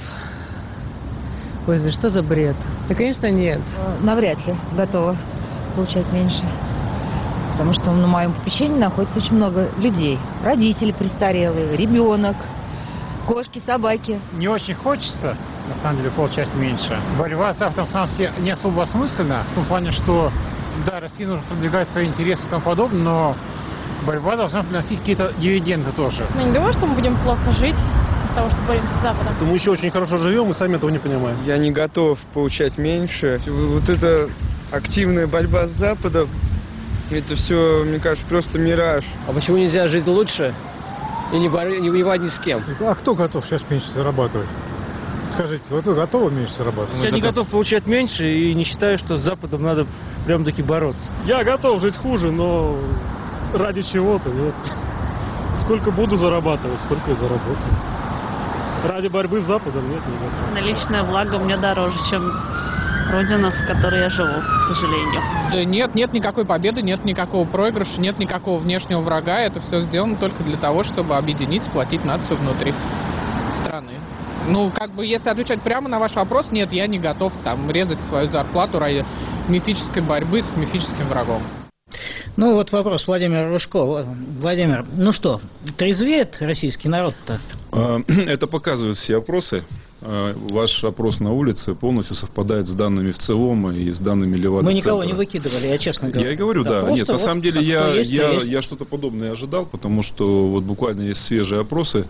Ой, да что за бред? Да, конечно, нет. Навряд ли готова получать меньше. Потому что на моем попечении находится очень много людей. Родители престарелые, ребенок, кошки, собаки. Не очень хочется, на самом деле, получать меньше. Борьба с Западом сама все не особо осмысленна, в том плане, что, да, России нужно продвигать свои интересы и тому подобное, но борьба должна приносить какие-то дивиденды тоже. Ну, не думаю, что мы будем плохо жить из-за того, что боремся с Западом. Мы еще очень хорошо живем, мы сами этого не понимаем. Я не готов получать меньше. Вот эта активная борьба с Западом, это все, мне кажется, просто мираж. А почему нельзя жить лучше и не, бор... не воевать ни с кем? А кто готов сейчас меньше зарабатывать? Скажите, вот вы готовы меньше зарабатывать? Я не готов получать меньше и не считаю, что с Западом надо прям-таки бороться. Я готов жить хуже, но ради чего-то нет. Сколько буду зарабатывать, столько и заработаю. Ради борьбы с Западом нет, не готов. Наличное благо мне дороже, чем родина, в которой я живу, к сожалению. Да нет, нет никакой победы, нет никакого проигрыша, нет никакого внешнего врага. Это все сделано только для того, чтобы объединить, сплотить нацию внутри страны. Ну, как бы, если отвечать прямо на ваш вопрос, нет, я не готов там резать свою зарплату ради мифической борьбы с мифическим врагом. Ну, вот вопрос Владимира Ружко. Владимир, ну что, трезвеет российский народ-то? Это показывают все опросы. Ваш опрос на улице полностью совпадает с данными в ЦИОМ и с данными Левада-центра. Мы никого не выкидывали, я честно говорю. Я и говорю, да. да. Нет, на вот самом деле я, есть, я, есть. я что-то подобное ожидал, потому что вот буквально есть свежие опросы,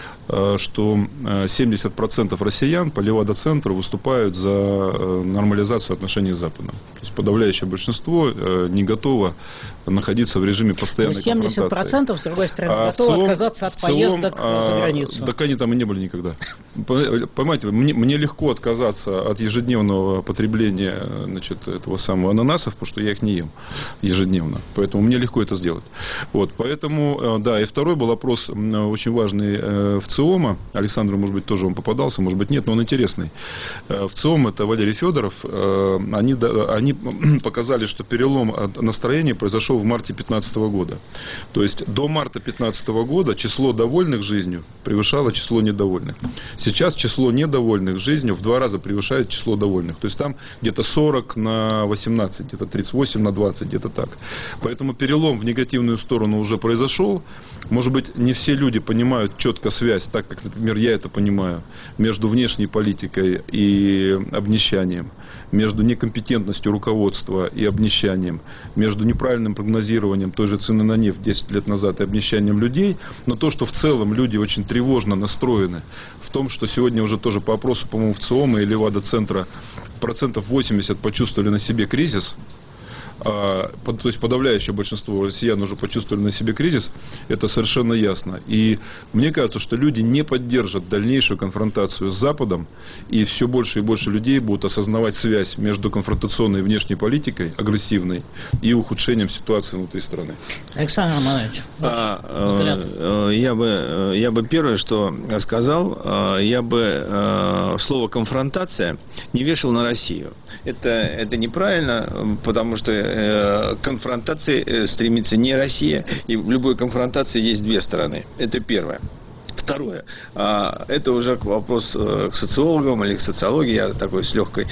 что семьдесят процентов россиян по Левада-центру выступают за нормализацию отношений с Западом. То есть подавляющее большинство не готово находиться в режиме постоянной конфронтации. семьдесят процентов, с другой стороны, а готовы целом, отказаться от поездок целом, за границу. Так они там и не были никогда. Понимаете, мне, мне легко отказаться от ежедневного потребления, значит, этого самого ананасов, потому что я их не ем ежедневно. Поэтому мне легко это сделать. Вот, поэтому, да, и второй был опрос очень важный в ЦИОМа. Александру, может быть, тоже он попадался, может быть, нет, но он интересный. В ЦИОМ это Валерий Федоров. Они, они показали, что перелом настроения произошел в марте две тысячи пятнадцатого года. То есть до марта две тысячи пятнадцатого года число довольных жизнью превышало число недовольных. Сейчас число недовольных жизнью в два раза превышает число довольных. То есть там где-то сорок на восемнадцать, где-то тридцать восемь на двадцать, где-то так. Поэтому перелом в негативную сторону уже произошел. Может быть, не все люди понимают четко связь, так как, например, я это понимаю, между внешней политикой и обнищанием, между некомпетентностью руководства и обнищанием, между неправильным прогнозированием той же цены на нефть десять лет назад и обнищанием людей. Но то, что в целом люди очень тревожно настроены в том, что сегодня уже тоже по опросу, по-моему, в ЦИОМа и Левада-центра процентов восемьдесят почувствовали на себе кризис, а, под, то есть подавляющее большинство россиян уже почувствовали на себе кризис, это совершенно ясно. И мне кажется, что люди не поддержат дальнейшую конфронтацию с Западом, и все больше и больше людей будут осознавать связь между конфронтационной внешней политикой, агрессивной, и ухудшением ситуации внутри страны. Александр Романович, а, взгляд. Я бы, я бы первое, что сказал, я бы слово «конфронтация» не вешал на Россию. Это, это неправильно, потому что к конфронтации стремится не Россия, и в любой конфронтации есть две стороны. Это первое. Второе, это уже вопрос к социологам или к социологии. Я такой с легкой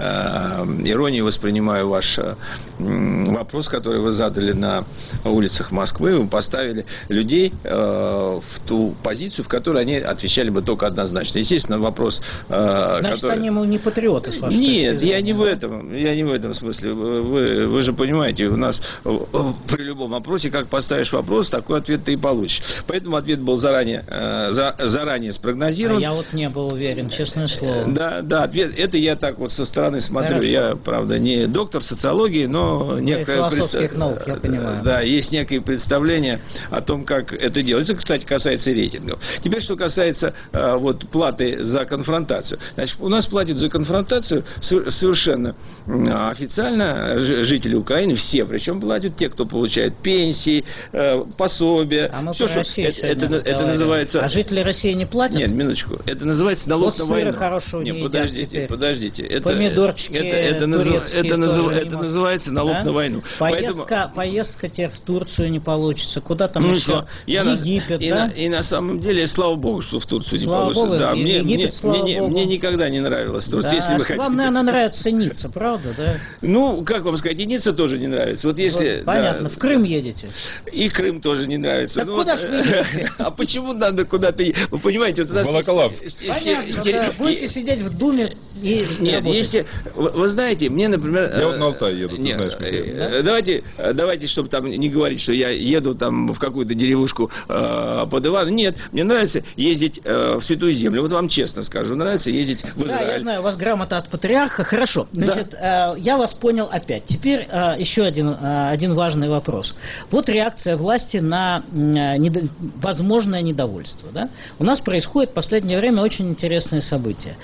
иронией воспринимаю ваш вопрос, который вы задали на улицах Москвы. Вы поставили людей в ту позицию, в которой они отвечали бы только однозначно. Естественно, вопрос... Значит, который... они ему не патриоты, с вашей Нет, точки зрения, я не да? в этом. Я не в этом смысле. Вы, вы же понимаете, у нас при любом вопросе, как поставишь вопрос, такой ответ ты и получишь. Поэтому ответ был заранее За, заранее спрогнозирован. А я вот не был уверен, честное слово. Да, да, ответ, это я так вот со стороны смотрю. Хорошо. Я, правда, не доктор социологии, но некое философских пред... наук, я понимаю. Да, есть некое представление о том, как это делается. Это, кстати, касается и рейтингов. Теперь, что касается а, вот платы за конфронтацию. Значит, у нас платят за конфронтацию совершенно официально жители Украины, все, причем платят те, кто получает пенсии, пособия. А мы все, про что это, это, это называется... А жители России не платят? Нет, минуточку. Это называется налог вот на войну. Сыра хорошего Нет, не подождите, едят подождите. Это, помидорчики это, это, турецкие это, назыв, тоже это не называется налог да? на войну. Поездка, Поэтому... поездка теперь в Турцию не получится. Куда там ну, еще? Я в Египет, на, да? И на, и на самом деле, слава богу, что в Турцию слава не получится. Богу, да, и мне, Египет, мне, слава мне, Богу. мне никогда не нравилась Турция. Да, если вы хотите. вам, наверное, нравится Ницца, правда, да? Ну, как вам сказать, и Ницца тоже не нравится. Вот если, вот, понятно, да, в Крым едете. И Крым тоже не нравится. Так ну, куда вот, ж вы едете? А почему надо куда-то... Вы понимаете, вот у нас... Волоколамск. Понятно, да. Будете сидеть в Думе и Нет, работать. если... Вы, вы знаете, мне, например... Я вот на Алтай еду, ты нет, знаешь, да? Давайте, давайте, чтобы там не говорить, что я еду там в какую-то деревушку э, под Ивана. Нет, мне нравится ездить э, в Святую Землю. Вот вам честно скажу, нравится ездить в Израиль. Да, я знаю, у вас грамота от патриарха. Хорошо, значит, да. э, я вас понял опять. Теперь э, еще один, э, один важный вопрос. Вот реакция власти на э, недо... возможное недовольство. Да? У нас происходит в последнее время очень интересные события.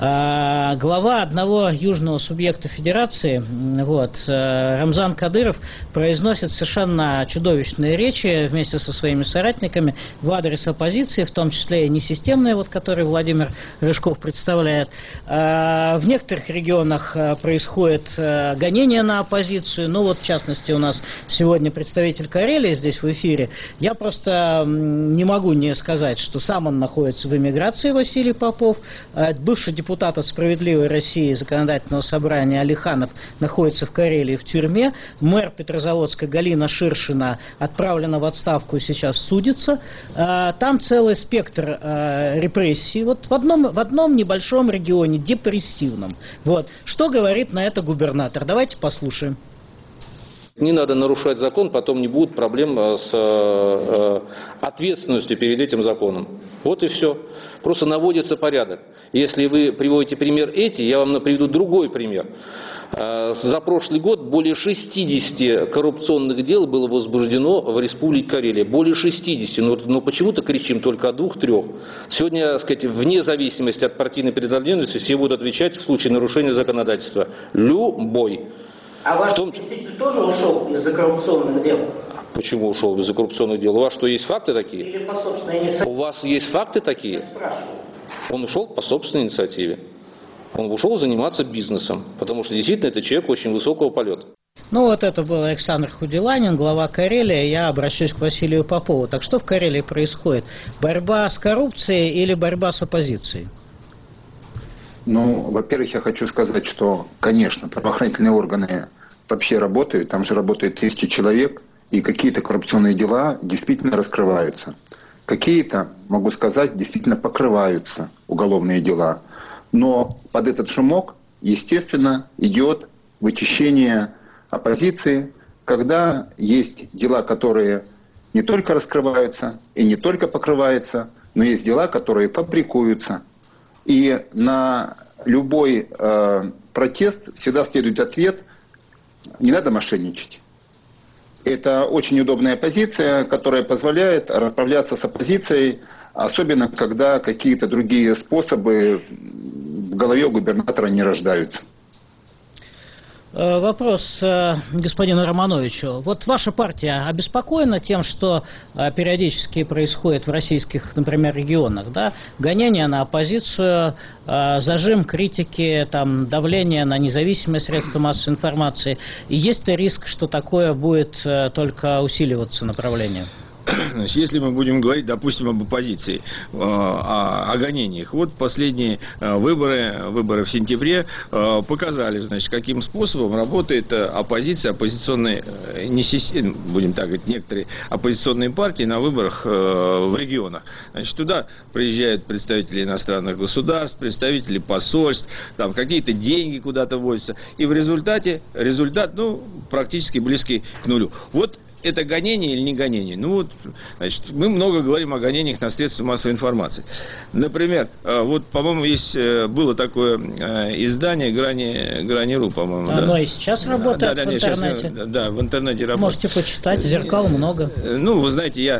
Э, глава одного южного субъекта федерации, вот, э, Рамзан Кадыров, произносит совершенно чудовищные речи вместе со своими соратниками в адрес оппозиции, в том числе и несистемные, вот, которые Владимир Рыжков представляет. Э, в некоторых регионах э, происходит э, гонение на оппозицию. Ну вот, в частности, у нас сегодня представитель Карелии здесь в эфире. Я просто не могу не сказать, что сам он находится в эмиграции, Василий Попов. Э, бывший депутат от «Справедливой России» Законодательного собрания Алиханов находится в Карелии в тюрьме. Мэр Петрозаводска Галина Ширшина отправлена в отставку и сейчас судится. Э, там целый спектр э, репрессий. Вот в одном, в одном небольшом регионе, депрессивном. Вот. Что говорит на это губернатор? Давайте послушаем. Не надо нарушать закон, потом не будет проблем с э, ответственностью перед этим законом. Вот и все. Просто наводится порядок. Если вы приводите пример эти, я вам приведу другой пример. За прошлый год более шестидесяти коррупционных дел было возбуждено в Республике Карелия. Более шестидесяти. Но, но почему-то кричим только о двух-трех. Сегодня, так сказать, вне зависимости от партийной принадлежности, все будут отвечать в случае нарушения законодательства. Любой. А ваш том... заместитель тоже ушел из-за коррупционных дел? Почему ушел из-за коррупционных дел? У вас что, есть факты такие? Или по собственной инициативе? У вас есть факты такие? Я спрашиваю. Он ушел по собственной инициативе. Он ушел заниматься бизнесом, потому что действительно это человек очень высокого полета. Ну вот это был Александр Худиланин, глава Карелии. Я обращусь к Василию Попову. Так что в Карелии происходит? Борьба с коррупцией или борьба с оппозицией? Ну, во-первых, я хочу сказать, что, конечно, правоохранительные органы вообще работают, там же работает тысячи человек, и какие-то коррупционные дела действительно раскрываются. Какие-то, могу сказать, действительно покрываются уголовные дела. Но под этот шумок, естественно, идет вычищение оппозиции, когда есть дела, которые не только раскрываются и не только покрываются, но есть дела, которые фабрикуются. И на любой э, протест всегда следует ответ не надо мошенничать. Это очень удобная позиция, которая позволяет расправляться с оппозицией, особенно когда какие-то другие способы в голове у губернатора не рождаются. Вопрос господину Романовичу. Вот ваша партия обеспокоена тем, что периодически происходит в российских, например, регионах, да? Гонения на оппозицию, зажим критики, там, давление на независимые средства массовой информации. И есть ли риск, что такое будет только усиливаться направление? Значит, если мы будем говорить, допустим, об оппозиции, о, о гонениях, вот последние выборы, выборы в сентябре показали, значит, каким способом работает оппозиция, оппозиционные, не системы, будем так говорить, некоторые оппозиционные партии на выборах в регионах. Значит, туда приезжают представители иностранных государств, представители посольств, там какие-то деньги куда-то возятся, и в результате, результат, ну, практически близкий к нулю. Вот это гонение или не гонение? Ну вот, значит, мы много говорим о гонениях на средства массовой информации. Например, вот, по-моему, есть, было такое издание «Грани, Грани.ру», по-моему. Оно да? и сейчас работает да, да, в интернете. Сейчас, да, в интернете работает. Можете почитать, зеркал много. Ну, вы знаете, я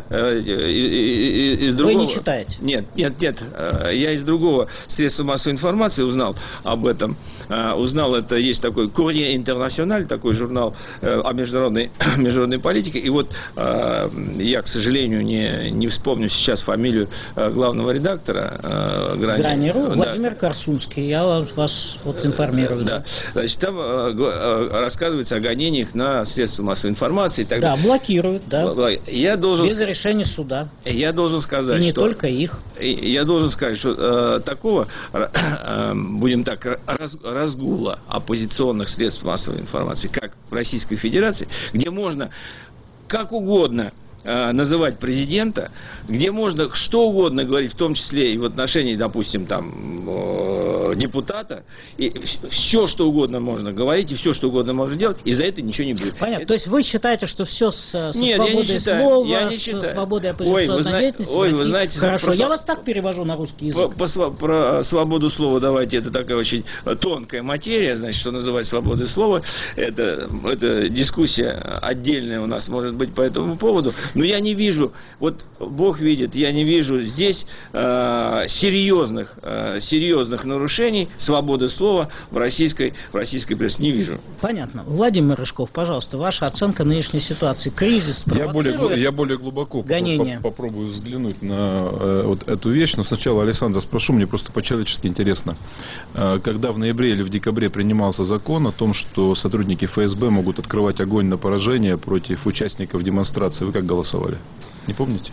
из другого... Вы не читаете? Нет, нет, нет. Я из другого средства массовой информации узнал об этом. Узнал, это есть такой «Courrier International», такой журнал о международной, международной политике. И вот э, я, к сожалению, не, не вспомню сейчас фамилию э, главного редактора э, Грани. Грани.ру, да. Владимир Корсунский, я вас вот информирую. Да. Значит, там э, э, рассказывается о гонениях на средства массовой информации. И так да, далее. Блокируют, да. Я должен, без решения суда. Я должен сказать, и не что... только их. Я должен сказать, что э, такого, э, будем так, раз, разгула оппозиционных средств массовой информации, как в Российской Федерации, где можно как угодно э, называть президента, где можно что угодно говорить, в том числе и в отношении, допустим, там, э, депутата, и все, что угодно можно говорить, и все, что угодно можно делать, и за это ничего не будет. Понятно. Это... То есть вы считаете, что все с, со Нет, свободой слова, я не со свободой оппозиционной ой, деятельности? Ой, вы знаете, хорошо, про... я вас так перевожу на русский язык. По, по, про свободу слова давайте, это такая очень тонкая материя, значит, что называть свободой слова, это, это дискуссия отдельная у нас может быть по этому поводу, но я не вижу, вот Бог видит, я не вижу здесь э, серьезных, э, серьезных нарушений свободы слова в российской, в российской прессе, не вижу. Понятно. Владимир Рыжков, пожалуйста, ваша оценка нынешней ситуации. Кризис провоцирует я более, я более глубоко гонения. По попробую взглянуть на э, вот эту вещь, но сначала, Александра, спрошу, мне просто по-человечески интересно. Э, когда в ноябре или в декабре принимался закон о том, что сотрудники эф эс бэ могут открывать огонь на поражение против участников демонстрации, вы как голосовали? Не помните?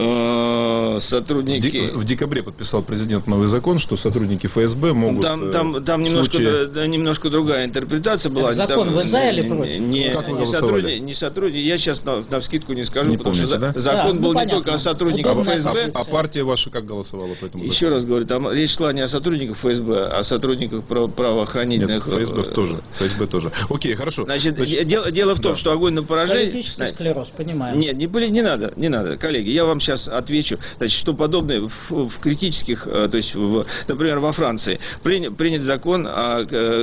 Сотрудники... В декабре подписал президент новый закон, что сотрудники эф эс бэ могут... Там, там, там немножко, случае... да, немножко другая интерпретация была. Так закон там, вы за или против? Не, не, сотрудники, не сотрудники, я сейчас на, на вскидку не скажу, не потому помните, что да? закон да, был ну, не понятно. только о сотрудниках Удобная эф эс бэ. А, а партия ваша как голосовала по этому закону? Еще раз говорю, там речь шла не о сотрудниках эф эс бэ, а о сотрудниках правоохранительных... Нет, эф эс бэ тоже. эф эс бэ тоже. Окей, хорошо. Значит, Значит дело, дело в том, да. что огонь на поражение... Политический склероз, понимаю. Нет, не, не надо, не надо, коллеги, я вам сейчас отвечу. Значит, что подобное в, в критических, то есть, в, например, во Франции при, принят закон о,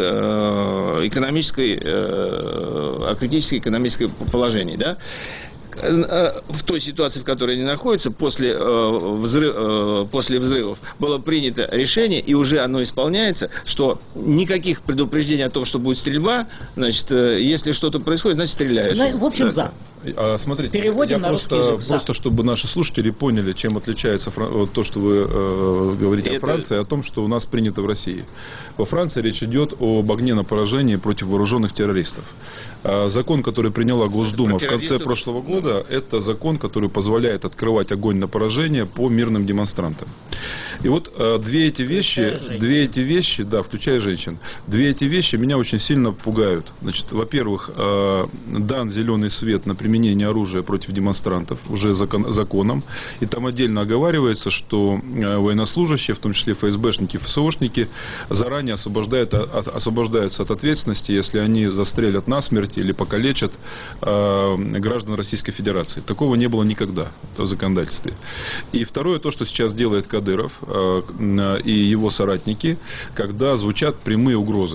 о экономической, о критической экономической положении, да? В той ситуации, в которой они находятся, после, взрыв, после взрывов, было принято решение, и уже оно исполняется, что никаких предупреждений о том, что будет стрельба, значит, если что-то происходит, значит, стреляют. Ну, в общем, за. А, смотрите, переводим я на просто, русский язык. Просто, чтобы наши слушатели поняли, чем отличается фран... то, что вы э, говорите Это... о Франции, о том, что у нас принято в России. Во Франции речь идет об огне на поражение против вооруженных террористов. А закон, который приняла Госдума в конце прошлого года, это закон, который позволяет открывать огонь на поражение по мирным демонстрантам. И вот э, две эти вещи, две эти вещи, да, включая женщин, две эти вещи меня очень сильно пугают. Значит, во-первых, э, дан зеленый свет на применение оружия против демонстрантов уже закон, законом, и там отдельно оговаривается, что э, военнослужащие, в том числе эф эс бэшники, эф эс ошники, заранее освобождают, от, освобождаются от ответственности, если они застрелят насмерть или покалечат э, граждан Российской Федерации. Такого не было никогда в законодательстве. И второе, то, что сейчас делает Кадыров э, и его соратники, когда звучат прямые угрозы,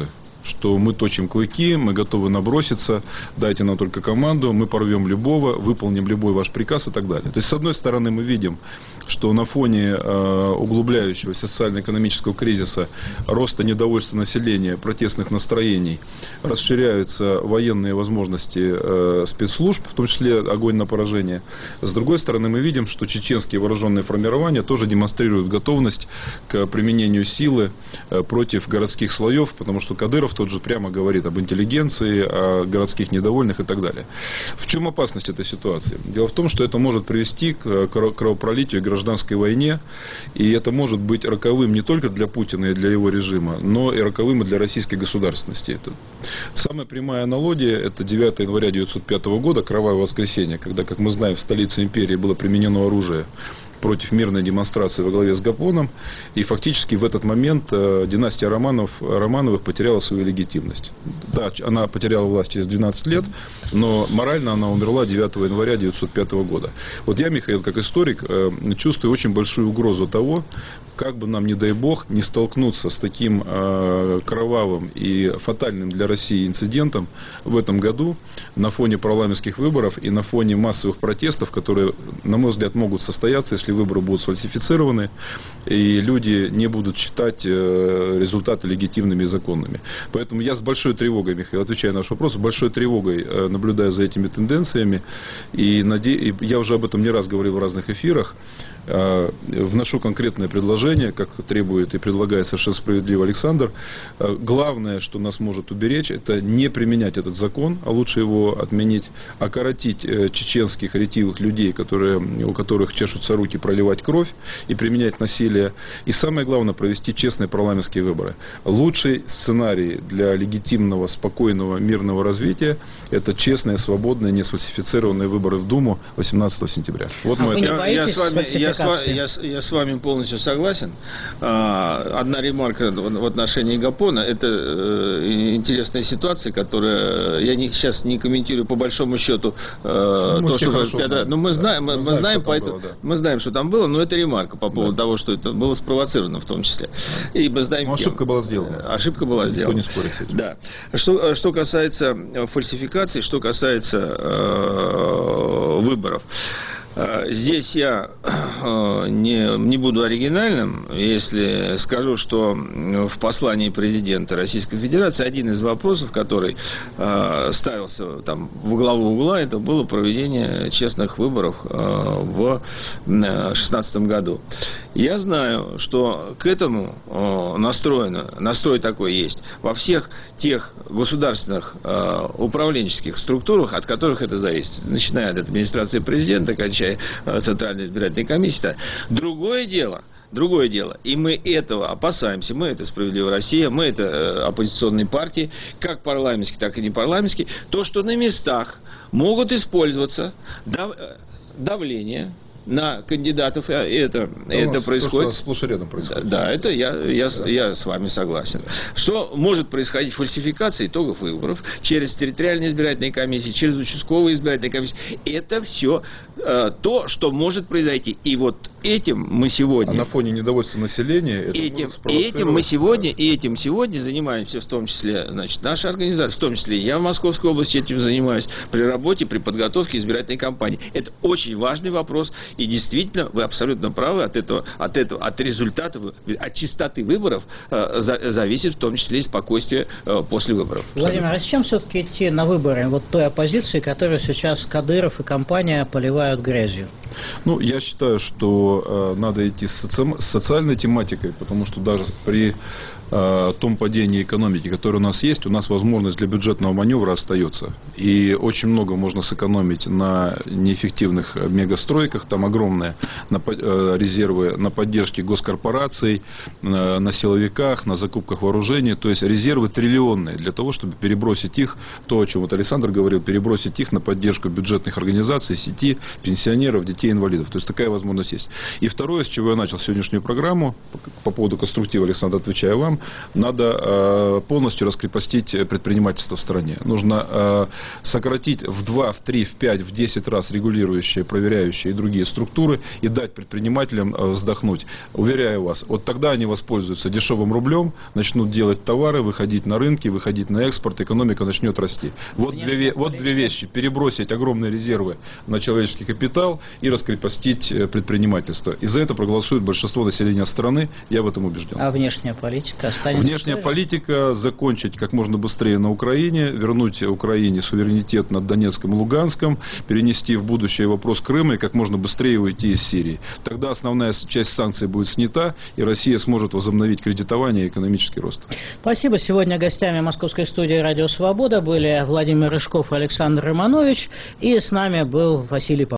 что мы точим клыки, мы готовы наброситься, дайте нам только команду, мы порвем любого, выполним любой ваш приказ и так далее. То есть, с одной стороны, мы видим, что на фоне э, углубляющегося социально-экономического кризиса, роста недовольства населения, протестных настроений, расширяются военные возможности э, спецслужб, в том числе огонь на поражение. С другой стороны, мы видим, что чеченские вооруженные формирования тоже демонстрируют готовность к применению силы э, против городских слоев, потому что Кадыров тот же прямо говорит об интеллигенции, о городских недовольных и так далее. В чем опасность этой ситуации? Дело в том, что это может привести к кровопролитию и гражданской войне, и это может быть роковым не только для Путина и для его режима, но и роковым и для российской государственности. Это самая прямая аналогия — это девятое января тысяча девятьсот пятого года, кровавое воскресенье, когда, как мы знаем, в столице империи было применено оружие против мирной демонстрации во главе с Гапоном, и фактически в этот момент э, династия Романов, Романовых потеряла свою легитимность. Да, она потеряла власть через двенадцать лет, но морально она умерла девятого января тысяча девятьсот пятого года. Вот я, Михаил, как историк, э, чувствую очень большую угрозу того, как бы нам, не дай бог, не столкнуться с таким э, кровавым и фатальным для России инцидентом в этом году на фоне парламентских выборов и на фоне массовых протестов, которые, на мой взгляд, могут состояться, если выборы будут сфальсифицированы, и люди не будут считать э, результаты легитимными и законными. Поэтому я с большой тревогой, Михаил, отвечая на ваш вопрос, с большой тревогой э, наблюдаю за этими тенденциями, и, наде... и я уже об этом не раз говорил в разных эфирах, э, вношу конкретное предложение, как требует и предлагает совершенно справедливо Александр. Э, главное, что нас может уберечь, это не применять этот закон, а лучше его отменить, окоротить э, чеченских ретивых людей, которые, у которых чешутся руки, проливать кровь и применять насилие. И самое главное, провести честные парламентские выборы. Лучший сценарий для легитимного, спокойного, мирного развития — это честные, свободные, не сфальсифицированные выборы в Думу восемнадцатого сентября. Вот а мой я, я, с вами, я, с, я, я с вами полностью согласен. Одна ремарка в отношении Гапона. Это интересная ситуация, которая я не, сейчас не комментирую по большому счету. Ну, то, что хорошо, пятое, но мы знаем, мы, мы знаем, знаем поэтому, было, да. мы знаем, что там было, но это ремарка по поводу да. того, что это было спровоцировано в том числе. И мы знаем, ошибка была сделана. Ошибка была сделана. Никто не спорит с этим. Да. Что, что касается фальсификаций, что касается э, выборов. Здесь я не, не буду оригинальным, если скажу, что в послании президента Российской Федерации один из вопросов, который э, ставился там во главу угла, это было проведение честных выборов э, в две тысячи шестнадцатом году. Я знаю, что к этому э, настроено, настрой такой есть во всех тех государственных э, управленческих структурах, от которых это зависит, начиная от администрации президента, кончая Центральной избирательной комиссии. Другое дело, другое дело, и мы этого опасаемся, мы это «Справедливая Россия», мы это э, оппозиционные партии, как парламентские, так и непарламентские, то, что на местах могут использоваться дав, давление на кандидатов, это, ну, это происходит. То, что сплошь и рядом происходит. Да, это я, я, да. я с вами согласен. Что может происходить фальсификация итогов выборов через территориальные избирательные комиссии, через участковые избирательные комиссии. Это все э, то, что может произойти. И вот этим мы сегодня... А на фоне недовольства населения... Это этим, этим мы сегодня, и этим сегодня занимаемся, в том числе, значит, наша организация, в том числе я в Московской области этим занимаюсь, при работе, при подготовке избирательной кампании. Это очень важный вопрос. И действительно, вы абсолютно правы, от этого, от этого, от результата, от чистоты выборов э, за, зависит в том числе и спокойствие э, после выборов. Владимир, а с чем все-таки идти на выборы вот той оппозиции, которую сейчас Кадыров и компания поливают грязью? Ну, я считаю, что э, надо идти с, соци... с социальной тематикой, потому что даже при э, том падении экономики, которое у нас есть, у нас возможность для бюджетного маневра остается. И очень много можно сэкономить на неэффективных мегастройках, там огромные на, э, резервы на поддержке госкорпораций, э, на силовиках, на закупках вооружений, то есть резервы триллионные для того, чтобы перебросить их, то, о чем вот Александр говорил, перебросить их на поддержку бюджетных организаций, сети, пенсионеров, детей детей инвалидов. То есть такая возможность есть. И второе, с чего я начал сегодняшнюю программу, по, по поводу конструктива, Александр, отвечаю вам, надо э, полностью раскрепостить предпринимательство в стране. Нужно э, сократить в два, в три, в пять, в десять раз регулирующие, проверяющие и другие структуры и дать предпринимателям э, вздохнуть. Уверяю вас, вот тогда они воспользуются дешевым рублем, начнут делать товары, выходить на рынки, выходить на экспорт, экономика начнет расти. Вот две, вот две вещи. Перебросить огромные резервы на человеческий капитал и раскрепостить предпринимательство. И за это проголосует большинство населения страны, я в этом убежден. А внешняя политика останется? Внешняя политика — закончить как можно быстрее на Украине, вернуть Украине суверенитет над Донецком и Луганском, перенести в будущее вопрос Крыма и как можно быстрее уйти из Сирии. Тогда основная часть санкций будет снята, и Россия сможет возобновить кредитование и экономический рост. Спасибо. Сегодня гостями московской студии «Радио Свобода» были Владимир Рыжков и Александр Романович, и с нами был Василий Попов.